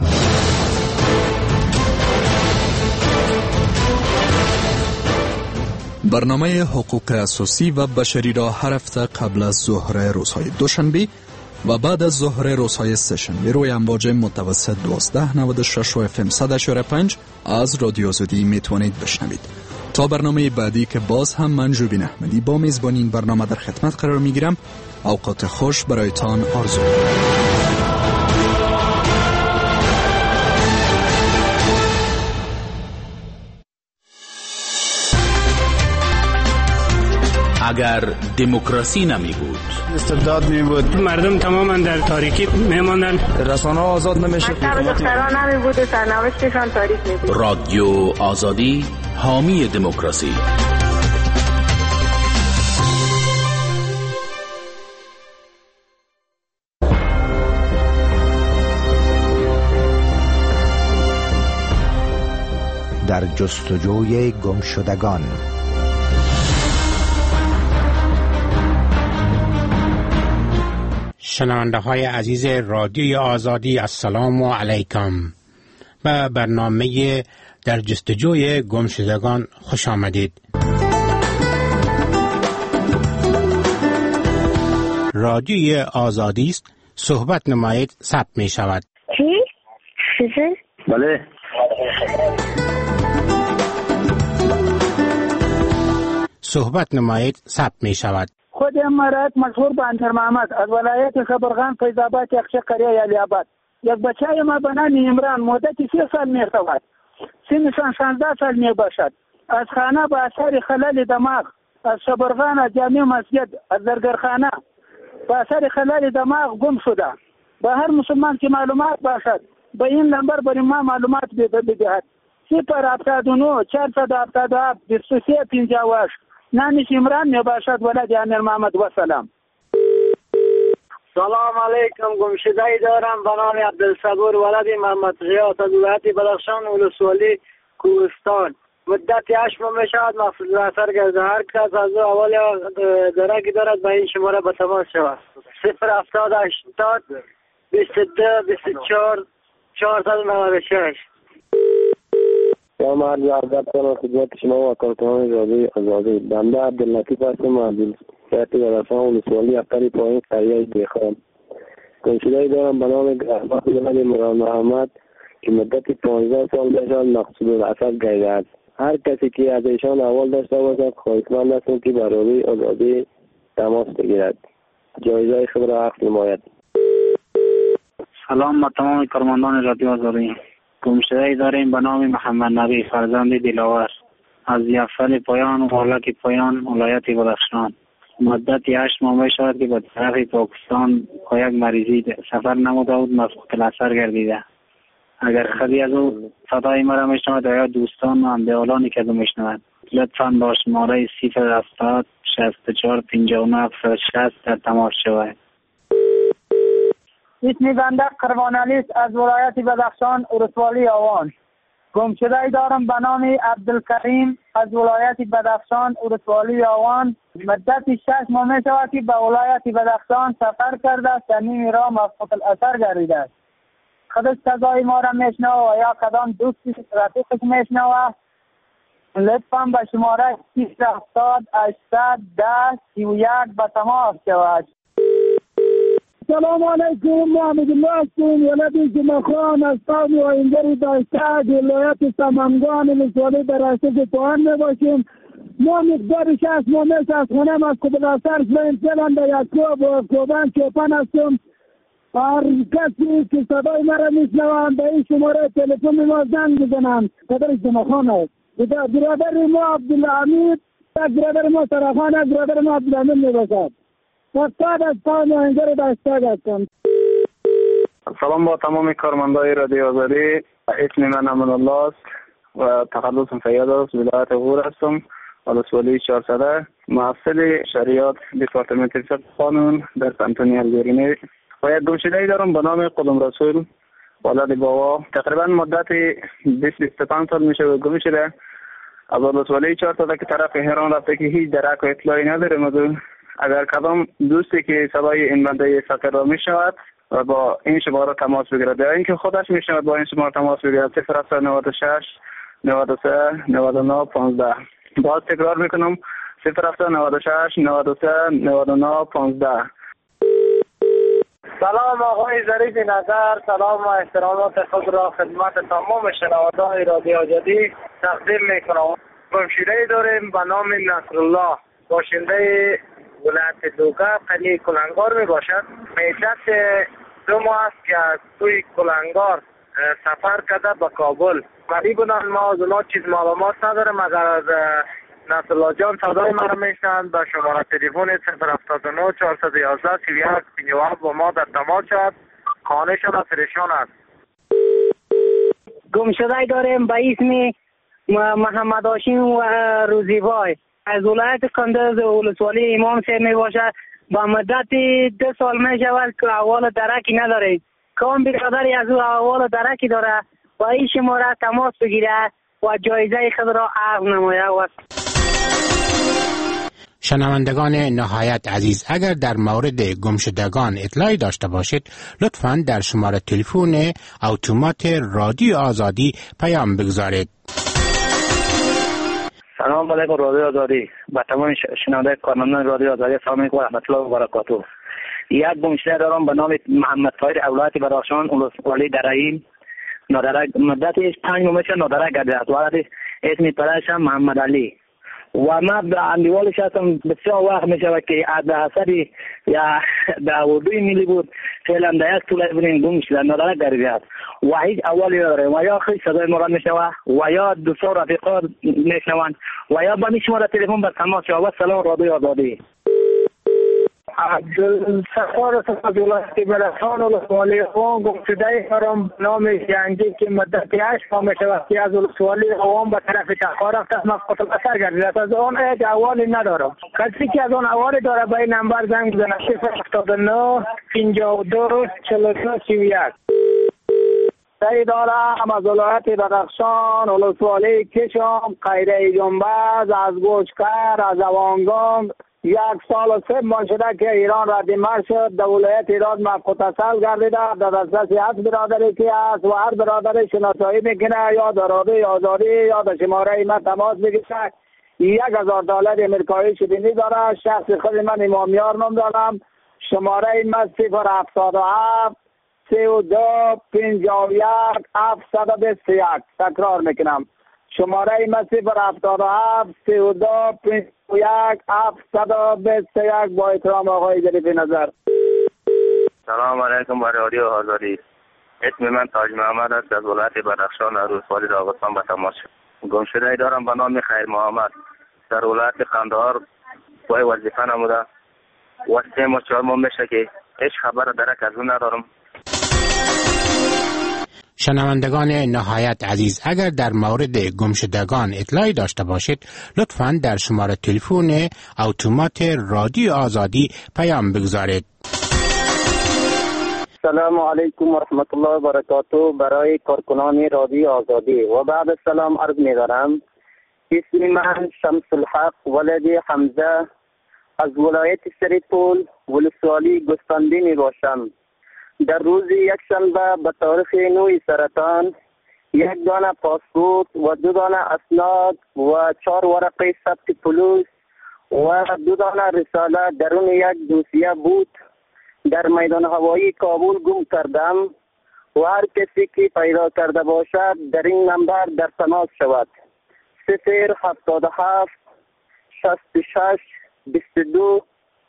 برنامه حقوق اساسی و بشری را هر هفته قبل از ظهر روزهای دوشنبه و بعد از ظهر روزهای سه‌شنبه روی امواج متوسط 1296 و FM 100.5 از رادیو آزادی میتوانید بشنوید. تا برنامه بعدی که باز هم من جوبین احمدی با میزبانی این برنامه در خدمت قرار میگیرم، اوقات خوش برایتان آرزو می‌کنم. اگر دموکراسی نمی بود، استبداد می بود، مردم تماما در تاریکی می ماندن، رسانه‌ها آزاد نمیشد، دختران نمی بود، سرنوشتشان تاریک می بود. رادیو آزادی حامی دموکراسی. در جستجوی گمشدگان. شنونده های عزیز رادیوی آزادی، السلام علیکم. به برنامه در جستجوی گمشدگان خوش آمدید. رادیوی آزادی است، صحبت نمایید ثبت می شود. چی؟ بله. صحبت نمایید ثبت می شود. خود امارات مشهور به انتر محمد از ولایت خبرغان فیض‌آباد یخچه قریه علی آباد. یک بچه ما به نام عمران مدت 3 سال می‌رود. سنشان 16 سال میباشد. از خانه با اثر خلل دماغ از خبرغان از جامع مسجد از زرگرخانه با اثر خلل دماغ گم شده. با هر مسلمان که معلومات باشد به این نمبر برای ما معلومات بدهد. 079 477 2358. نامش عمران می باشد ولد امیر محمد و سلام. سلام علیکم. گمشده‌ای دارم به نام عبدالصبور ولد محمد غیاث از ولایت بدخشان ولسوالی کوهستان. مدت 8 ماه میشود مقصود اثر کرده. هر کس از اول درکی دارد به این شماره به تماس شود. 070 80 22 24 496. سلام عرض ادب کنم خدمت شما و کارکنان رادیوی آزادی. بنده عبداللطیف هستم از ولایت بدخشان ولسوالی اقطار پایین قریه دیخان. گمشده‌ای دارم به نام احمد مراد محمد که مدت 15 سال میشود مقصود الاثر گردیده است. هر کسی که از ایشان احوال داشته باشد خواهشمند هستم که برای آزادی تماس بگیرد. جایزه خود را حق نماید. سلام به تمام کارمندان رادیو آزادی. گمشده‌ای داریم به نام محمد نبی فرزند دلاور از یفل پایان و حالک پایان ولایت بدخشان. مدت 8 ماه میشود که به طرف پاکستان با یک مریضی سفر نموده بود مفقود الاثر گردیده. اگر خیلی از او صدای مرا میشنود یا دوستان و همدیالانی که از او میشنود لطفاً با شماره 070 64 59 60 در تماس شود. اسم بنده قربان علی است از ولایت بدخشان ولسوالی آوان. گمشده‌ای دارم به نام عبدالکریم از ولایت بدخشان ولسوالی آوان. مدت 6 ماه می شود که به ولایت بدخشان سفر کرده است. در نیم راه مفقود الاثر گردیده است. خودش صدای ما را میشنوه و یا کدام دوستی رفیقش میشنوه لطفاً به شماره 070 80 10 31 به تماس شود. سلام علیکم. محمد الله هستم ولد جمعخان از قوم و اینجری داشتاد ولایت سمنگان ولسوالی در اساس پایان می باشیم. ما مقدار 6 ماه میشه از خانم از قبل اثر فرین فیلن در یک کوبان چوپان هستم. هر کسی که صدای مرا میشنوند به این شماره تلفن ما زنگ بزنند. پدر جمعخان است. برادر ما عبدالحمید برادر ما سرخان است. برادر ما عبدالحمید می باشد. استاد از قوم اینجا داشتاد هستم. سلام با تمام کارمندای رادیو آزادی. اسم من امان الله است و تخلصم فیاض است. ولایت غور هستم ولسوالی 400 محصل شریعت دپارتمنت فقه قانون در سنتونی الگرینی. و یک گمشده‌ای دارم به نام قدم رسول ولد بابا. تقریبا مدت 20-25 سال میشه گم شده. از ولسوالی 400 که طرف هران رفته که هیچ درک و اطلاعی نداره. اگر کدام دوستی که صدای این بنده فقیر را میشود و با این شماره تماس بگیرد یا اینکه خودش میشود با این شماره تماس بگیرد 096 93 99 15. باز تکرار میکنم 096 93 99 15. سلام آقای ظریف نظر. سلام و احترامات خود را خدمت تمام شنوندگان رادیو آزادی تقدیم میکنم. گمشده‌ای داریم به نام نصرالله باشنده ولایت دوگه قلیه کلنگار می باشد. مدت 2 ماه است که از توی کلنگار سفر کرده به کابل. ولی بودن ما از اونا چیز معلومات ندارم. اگر از نصرالله جان صدای مرا میشنند به شماره تلفن 079 411 31 57 با ما در تماس شد. خانه شده پریشان است. گمشده‌ای داریم به اسم محمد هاشم و روزیبای از ولایت قندز ولسوالی امام صاحب می باشد. با مدت 2 سال می شود که احوال درکی نداره. کام برادری از او احوال درکی داره و این شماره تماس بگیره و جایزه خود را عرض نماید. شنوندگان نهایت عزیز، اگر در مورد گمشدگان اطلاعی داشته باشید لطفاً در شماره تلفن اتومات رادیو آزادی پیام بگذارید. سلام علیکم رادیو آزادی. با تمام شنونده کارمندان رادیو آزادی سلام علیکم و رحمت الله و برکاته. یک گمشده دارم به نام محمد طاهر ولایت بدخشان ولسوالی درعی. نادرک مدت 5 ماه میشه نادرک گردیده است. ولد اسم پدرش محمد علی و ما به اندیوالش هستم. بسیار وقت میشه که از اثری یا در اردوی ملی بود فعلا در یک طول بودیم گم شده نادرک گردیده است و هیچ اولی نداره و یا خیلی صدای ما را میشنوه و یا دوستان رفیقا میشنوند و یا با میشما را تلفن به تماس شود. سلام رادیو آزادی. عبدالستار از ولایت بدخشان ولسوالی قوم گمشده دارم نام جنگی که مدت 8 ماه می شود که از ولسوالی قوم به طرف تخار رفته است. من قتل اثر گردیده از آن هیچ احوالی ندارم. کسی که از آن احوالی داره به این نمبر زنگ بزنه 079 52 42 31. سعی دارم از ولایت بدخشان ولسوالی کشم قیره جنبز از گوشکر از اوانگام 1 سال و 3 ماه شده که ایران ردیمه شد. در ولایت ایران من متصل گردیده در دسترس هر برادری که است و هر برادری شناسایی میکنه یا در رادیوی آزادی یا در شماره من تماس بگیره. $1000 امریکایی شدنی داره. شخص خود من امامیار نام دارم. شماره من 077 32 51 721. تکرار میکنم شماره من 077 32 51 721. با احترام آقای ظریف نظر. سلام علیکم با رادیو آزادی. اسم من تاج محمد است از ولایت بدخشان در ولسوالی داغستان به تماس. گمشده دارم به نام خیر محمد در ولایت قندهار پای وظیفه نموده و 3 ماه 4 ماه میشه که هیچ خبر درک از اون ندارم. شنوندگان نهایت عزیز، اگر در مورد گمشدگان اطلاعی داشته باشید لطفاً در شماره تلفن اتومات رادیو آزادی پیام بگذارید. سلام علیکم و رحمت الله و برکاته. برای کارکنان رادیو آزادی و بعد سلام عرض می‌دارم. اسم من شمس الحق ولد حمزه از ولایت سریپول ولسوالی گستاندی می باشم. در روز یکشنبه به تاریخ 9 سرطان 1 دانه پاسپورت و 2 دانه اسناد و 4 ورقه ثبت پلیس و 2 دانه رساله درون یک دوسیه بود در میدان هوایی کابل گم کردم و هر کسی که پیدا کرده باشد در این نمبر در تماس شود. 077 66 22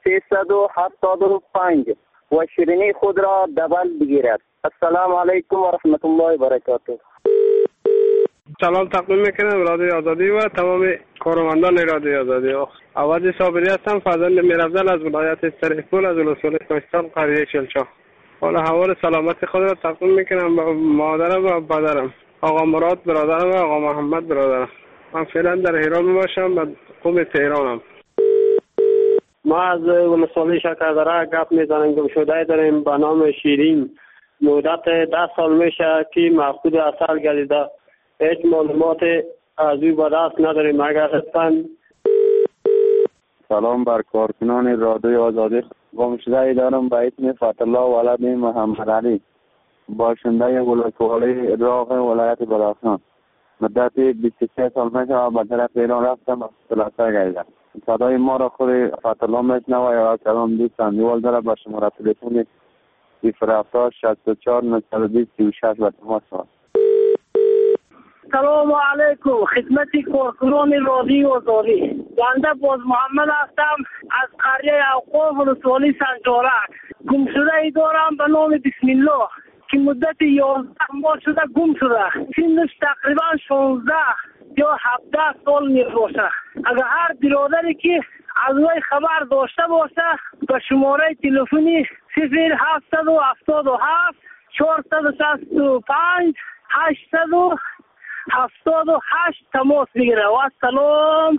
375 و شیرینی خود را دبل بگیرد. السلام علیکم و رحمت الله و برکاته. سلام تقدیم میکنم رادیو آزادی و تمام کارمندان رادیو آزادی. عوض صابری هستم، فرزند میرافضل از ولایت سریپول از ولسوالی کوهستان قریه شلچا. حالا احوال سلامت خود را تقدیم میکنم به مادرم و برادرم، آقا مراد برادرم و آقا محمد برادرم. من فعلا در ایران میباشم و قم تهرانم. ما از ولسوالی شکردره گپ میزنیم. گمشده داریم به نام شیرین. مدت 10 سال میشه که مفقود اثر گردیده. هیچ معلومات از او به دست نداریم. اگر هستن سلام بر کارکنان رادیو آزادی. گمشده دارم به اسم فتح الله ولد محمد علی باشنده ولسوالی راغ ولایت بدخشان. مدت 23 سال میشه به طرف ایران رفتم و اثر گردیده. صدای ما را خود فتح الله میشنوه یا کلام دوستان دیوال داره به شماره تلفن 070 64 920 36 به تماس شد. سلام علیکم خدمت کارکنان رادیو آزادی. بنده باز محمد هستم از قریه اوقاف ولسوالی سنجارک. گمشده دارم به نام بسم الله که مدت 11 ماه شده گم شده. سنش تقریبا 16 یا 17 سال می باشه. اگر هر برادری که از وی خبر داشته باشه به شماره تلفنی 0777 465 878 تماس بگیره. و سلام.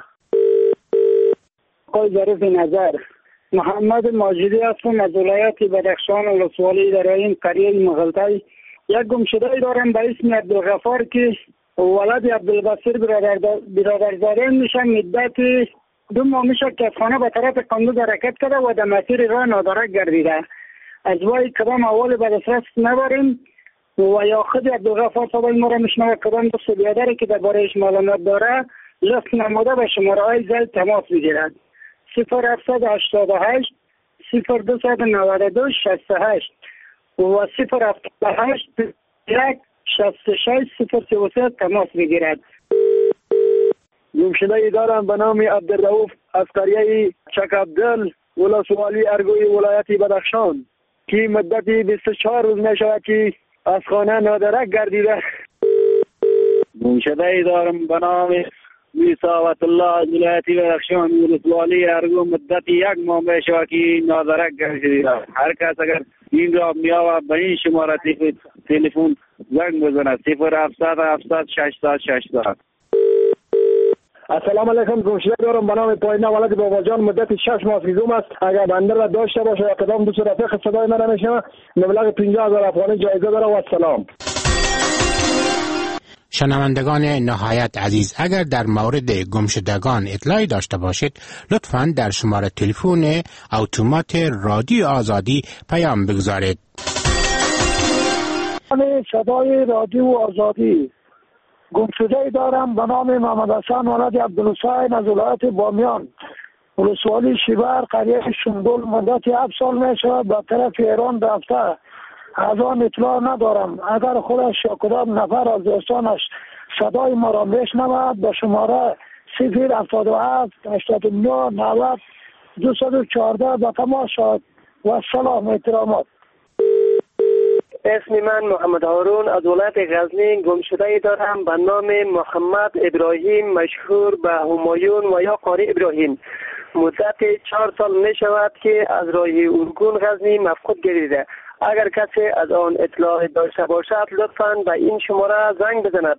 آقای ظریف نظر، محمد ماجدی هستم از ولایت بدخشان ولسوالی در این قریه مغلطه. یک گمشده دارم به اسم عبدالغفار که ولد عبدالبصیر برادرزاده میشه. مدت 2 ماه میشه که از خانه به طرف قندوز حرکت کرده و در مسیر راه نادرک گردیده. از وای کدام اول به دسترس نداریم و یا خود عبدالغفار صدای ما را میشنوه کدام دوست بیادری که درباره‌اش معلومات داره لست نموده به شماره های زل تماس بگیرد. 0788 0292 68 و 078 66 033 تماس بگیرد. گمشده دارم به نام عبدالرؤوف از قریه چک عبدل ولسوالی ارگوی ولایت بدخشان که مدت 24 روز می شود که از خانه نادرک گردیده. گمشده دارم به نام بی‌ساوت الله از ولایت بدخشان ولسوالی ارگو مدت 1 ماه می شود که نادرک گردیده. هر کس اگر این را می‌یابد به این شماره تلفن زنگ بزند 0700 700 600 600. السلام علیکم. گمشده دارم به نام پایینه ولد بابا جان. مدت 6 ماه فیزوم است. اگر بنده را داشته باشه یا کدام دوست رفیق صدای من نمیشنوه مبلغ 50,000 افغانی جایزه داره. و السلام. شنوندگان نهایت عزیز، اگر در مورد گمشدگان اطلاعی داشته باشید لطفاً در شماره تلفن اتومات رادیو آزادی پیام بگذارید. صدای رادیو آزادی. گمشده دارم به نام محمد حسن ولد عبدالحسین از ولایت بامیان ولسوالی شیبر قریه شنگل. مدت 7 سال می شود به طرف ایران رفته. از آن اطلاع ندارم. اگر خودش یا کدام نفر از دوستانش صدای ما را بشنود به شماره 077 89 90 214 به تماس شد. و سلام احترامات. اسم من محمد هارون از ولایت غزنی. گمشده دارم به نام محمد ابراهیم مشهور به همایون و یا قاری ابراهیم. مدت 4 سال می شود که از راه ارگون غزنی مفقود گردیده. اگر کسی از آن اطلاع داشته باشد لطفاً به این شماره زنگ بزند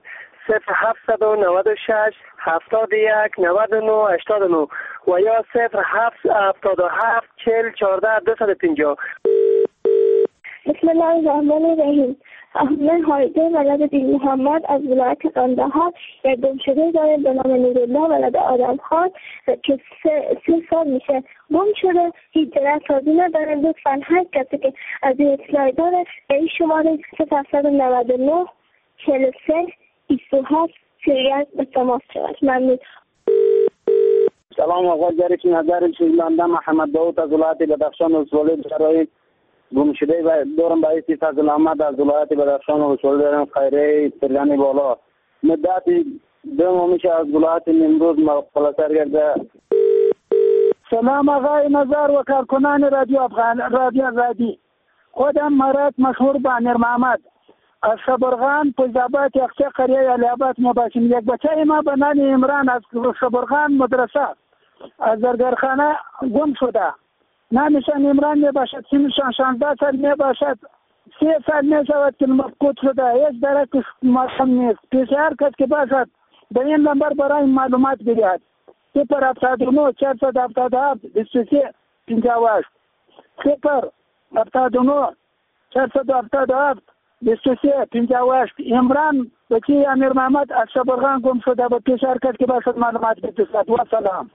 0796 71 99 89 و یا 0777 40 14 250. بسم الله الرحمن الرحیم. من هایده ولد دین محمد از ولایت قندهار یک گمشده دارم به نام نورالله ولد آدم خان که 3 سال میشه گم شده. هیچ جرأتی نداره. لطفاً هر کسی که از این اطلاعی داره به این شماره 0799 43 27 31 به تماس شود. ممنون. سلام آقا جریف نظر شیلانده محمد داود از ولایت بدخشان ولسوالی برای گمشده دارم به اسم فضل احمد از ولایت بدخشان ولسوالی دارم خیره سرگانی بالا. مدت 2 ماه میشه از ولایت نیمروز خلاص گرده. سلام آقای نظر و کارکنان رادیو آزادی. خودم مرد مشهور به امیر محمد از صبرغان پوزابات اقصی قریه علیاباد میباشیم. یک بچه ما به نام عمران از صبرغان مدرسه از زرگرخانه گم شده. نامشان عمران میباشد. سنشان 16 سال میباشد. 3 سال میشود که مفقود شده. هیچ درکش معلوم نیست. پیش هر کس که باشد به این نمبر برای معلومات بگیرد 079 477 23 58 079 477 23 58. عمران بچه امیر محمد از صبرغان گم شده. به پیش هر کس که باشد معلومات بگیرد. و سلام.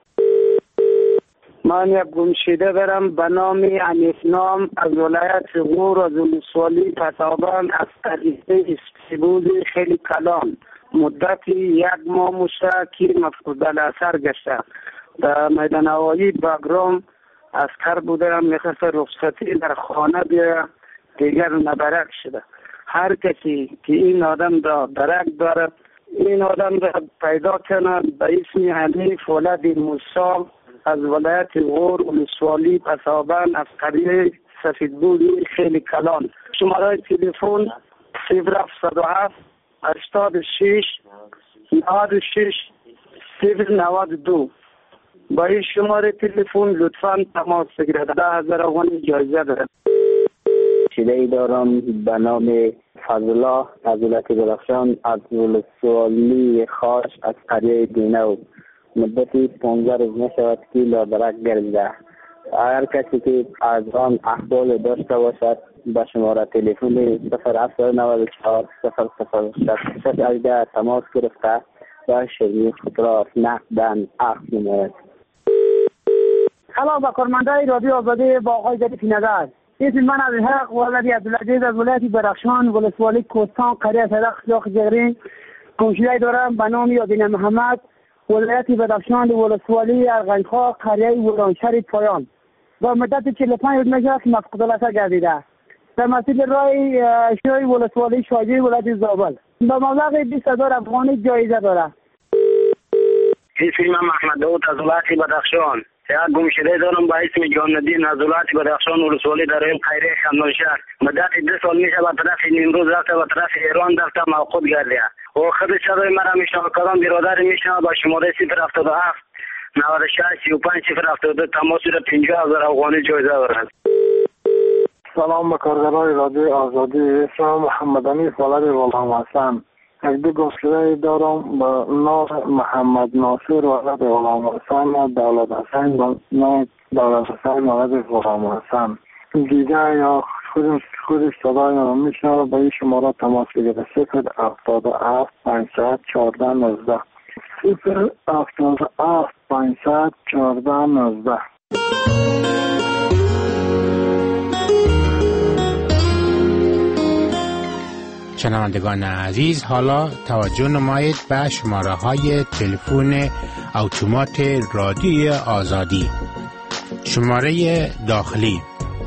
من یک گمشده دارم به نام انیسنام از ولایت غور از ولسوالی پسابان از قریه سیبوز خیلی کلان. مدت 1 ماه مشته که مفقود الاثر گشته. در میدان هوایی بگرام عسکر بودم. میخواست رخصتی در خانه بیا دیگر نبرک شده. هر کسی که این آدم را درک دارد این آدم را پیدا کنه به اسم حنیف ولد موسی از ولایت غور ولسوالی پسابان از قریه سفیدبودی خیلی کلان. شماره تلفن 0707 86 96 092. با این شماره تلفن لطفاً تماس بگیرید. 10,000 افغانی جایزه داره. شیده‌ای دارم به نام فضله از ولایت بدخشان از ولسوالی خاش از قریه دینو. مدتی 15 روز میشود که لادرک گردیده. اگر کسی که از آن احوال داشته باشد به شماره تلفن 0794 0066 تماس گرفته و شریک را نقداً عفو نماید. سلام به کارمندای رادیو آزادی با آقای جریف نظر. اسم من از حق ولد عبدالعزیز از ولایت بدخشان ولسوالی کوستان قریه صدق شاخ جگرین. گمشده دارم به نام یادین محمد ولایت بدخشان ولسوالی ارغنخا قریه ورانشهر پایان. با مدت 45 روز میشود که مفقود الاثر گردیده. در مسیر راه شوی ولسوالی شاجی ولایت زابل. با مبلغ 20,000 افغانی جایزه داره. اسم من محمد داود از ولایت بدخشان. یک گمشده دارم با اسم جان الدین از ولایت بدخشان ولسوالی در این قریه شمنانشهر. مدت 2 سال میشه به طرف نیمروز رفته و طرف ایران رفته مفقود گردیده. و خود صدای مرا میشنوه کدام برادر میشنوه با شماره 077 96 35 072 تماس را 50,000 افغانی جایزه دارد. سلام به کارگرای رادیو آزادی. اسمم محمد حنیف ولد غلام حسن. یک دو گفته دارم با نام محمد ناصر ولد غلام حسن و دولت حسین با نام دولت حسین ولد غلام حسن. دیگه یا خودش صدای رو میشنوه به این شماره تماس بگیره 077 514 19 077 514 19. شنوندگان عزیز، حالا توجه نمایید به شماره های تلفن اتومات رادیوی آزادی. شماره داخلی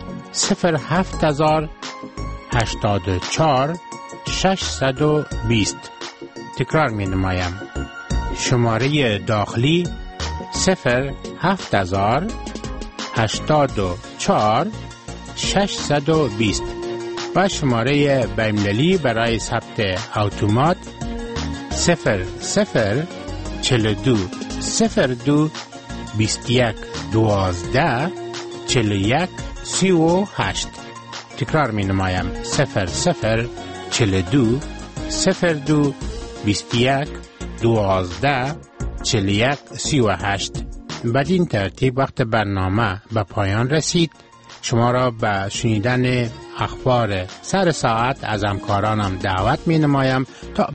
07084 620. تکرار می نمایم. شماره داخلی 07084 620 و شماره بین‌المللی برای ثبت اتومات 0042 02 21 12 41 38. تکرار می نمایم 0042 02 21 12 41 38. بدین ترتیب وقت برنامه به پایان رسید. شما را به شنیدن اخبار سر ساعت از همکارانم دعوت می نمایم تا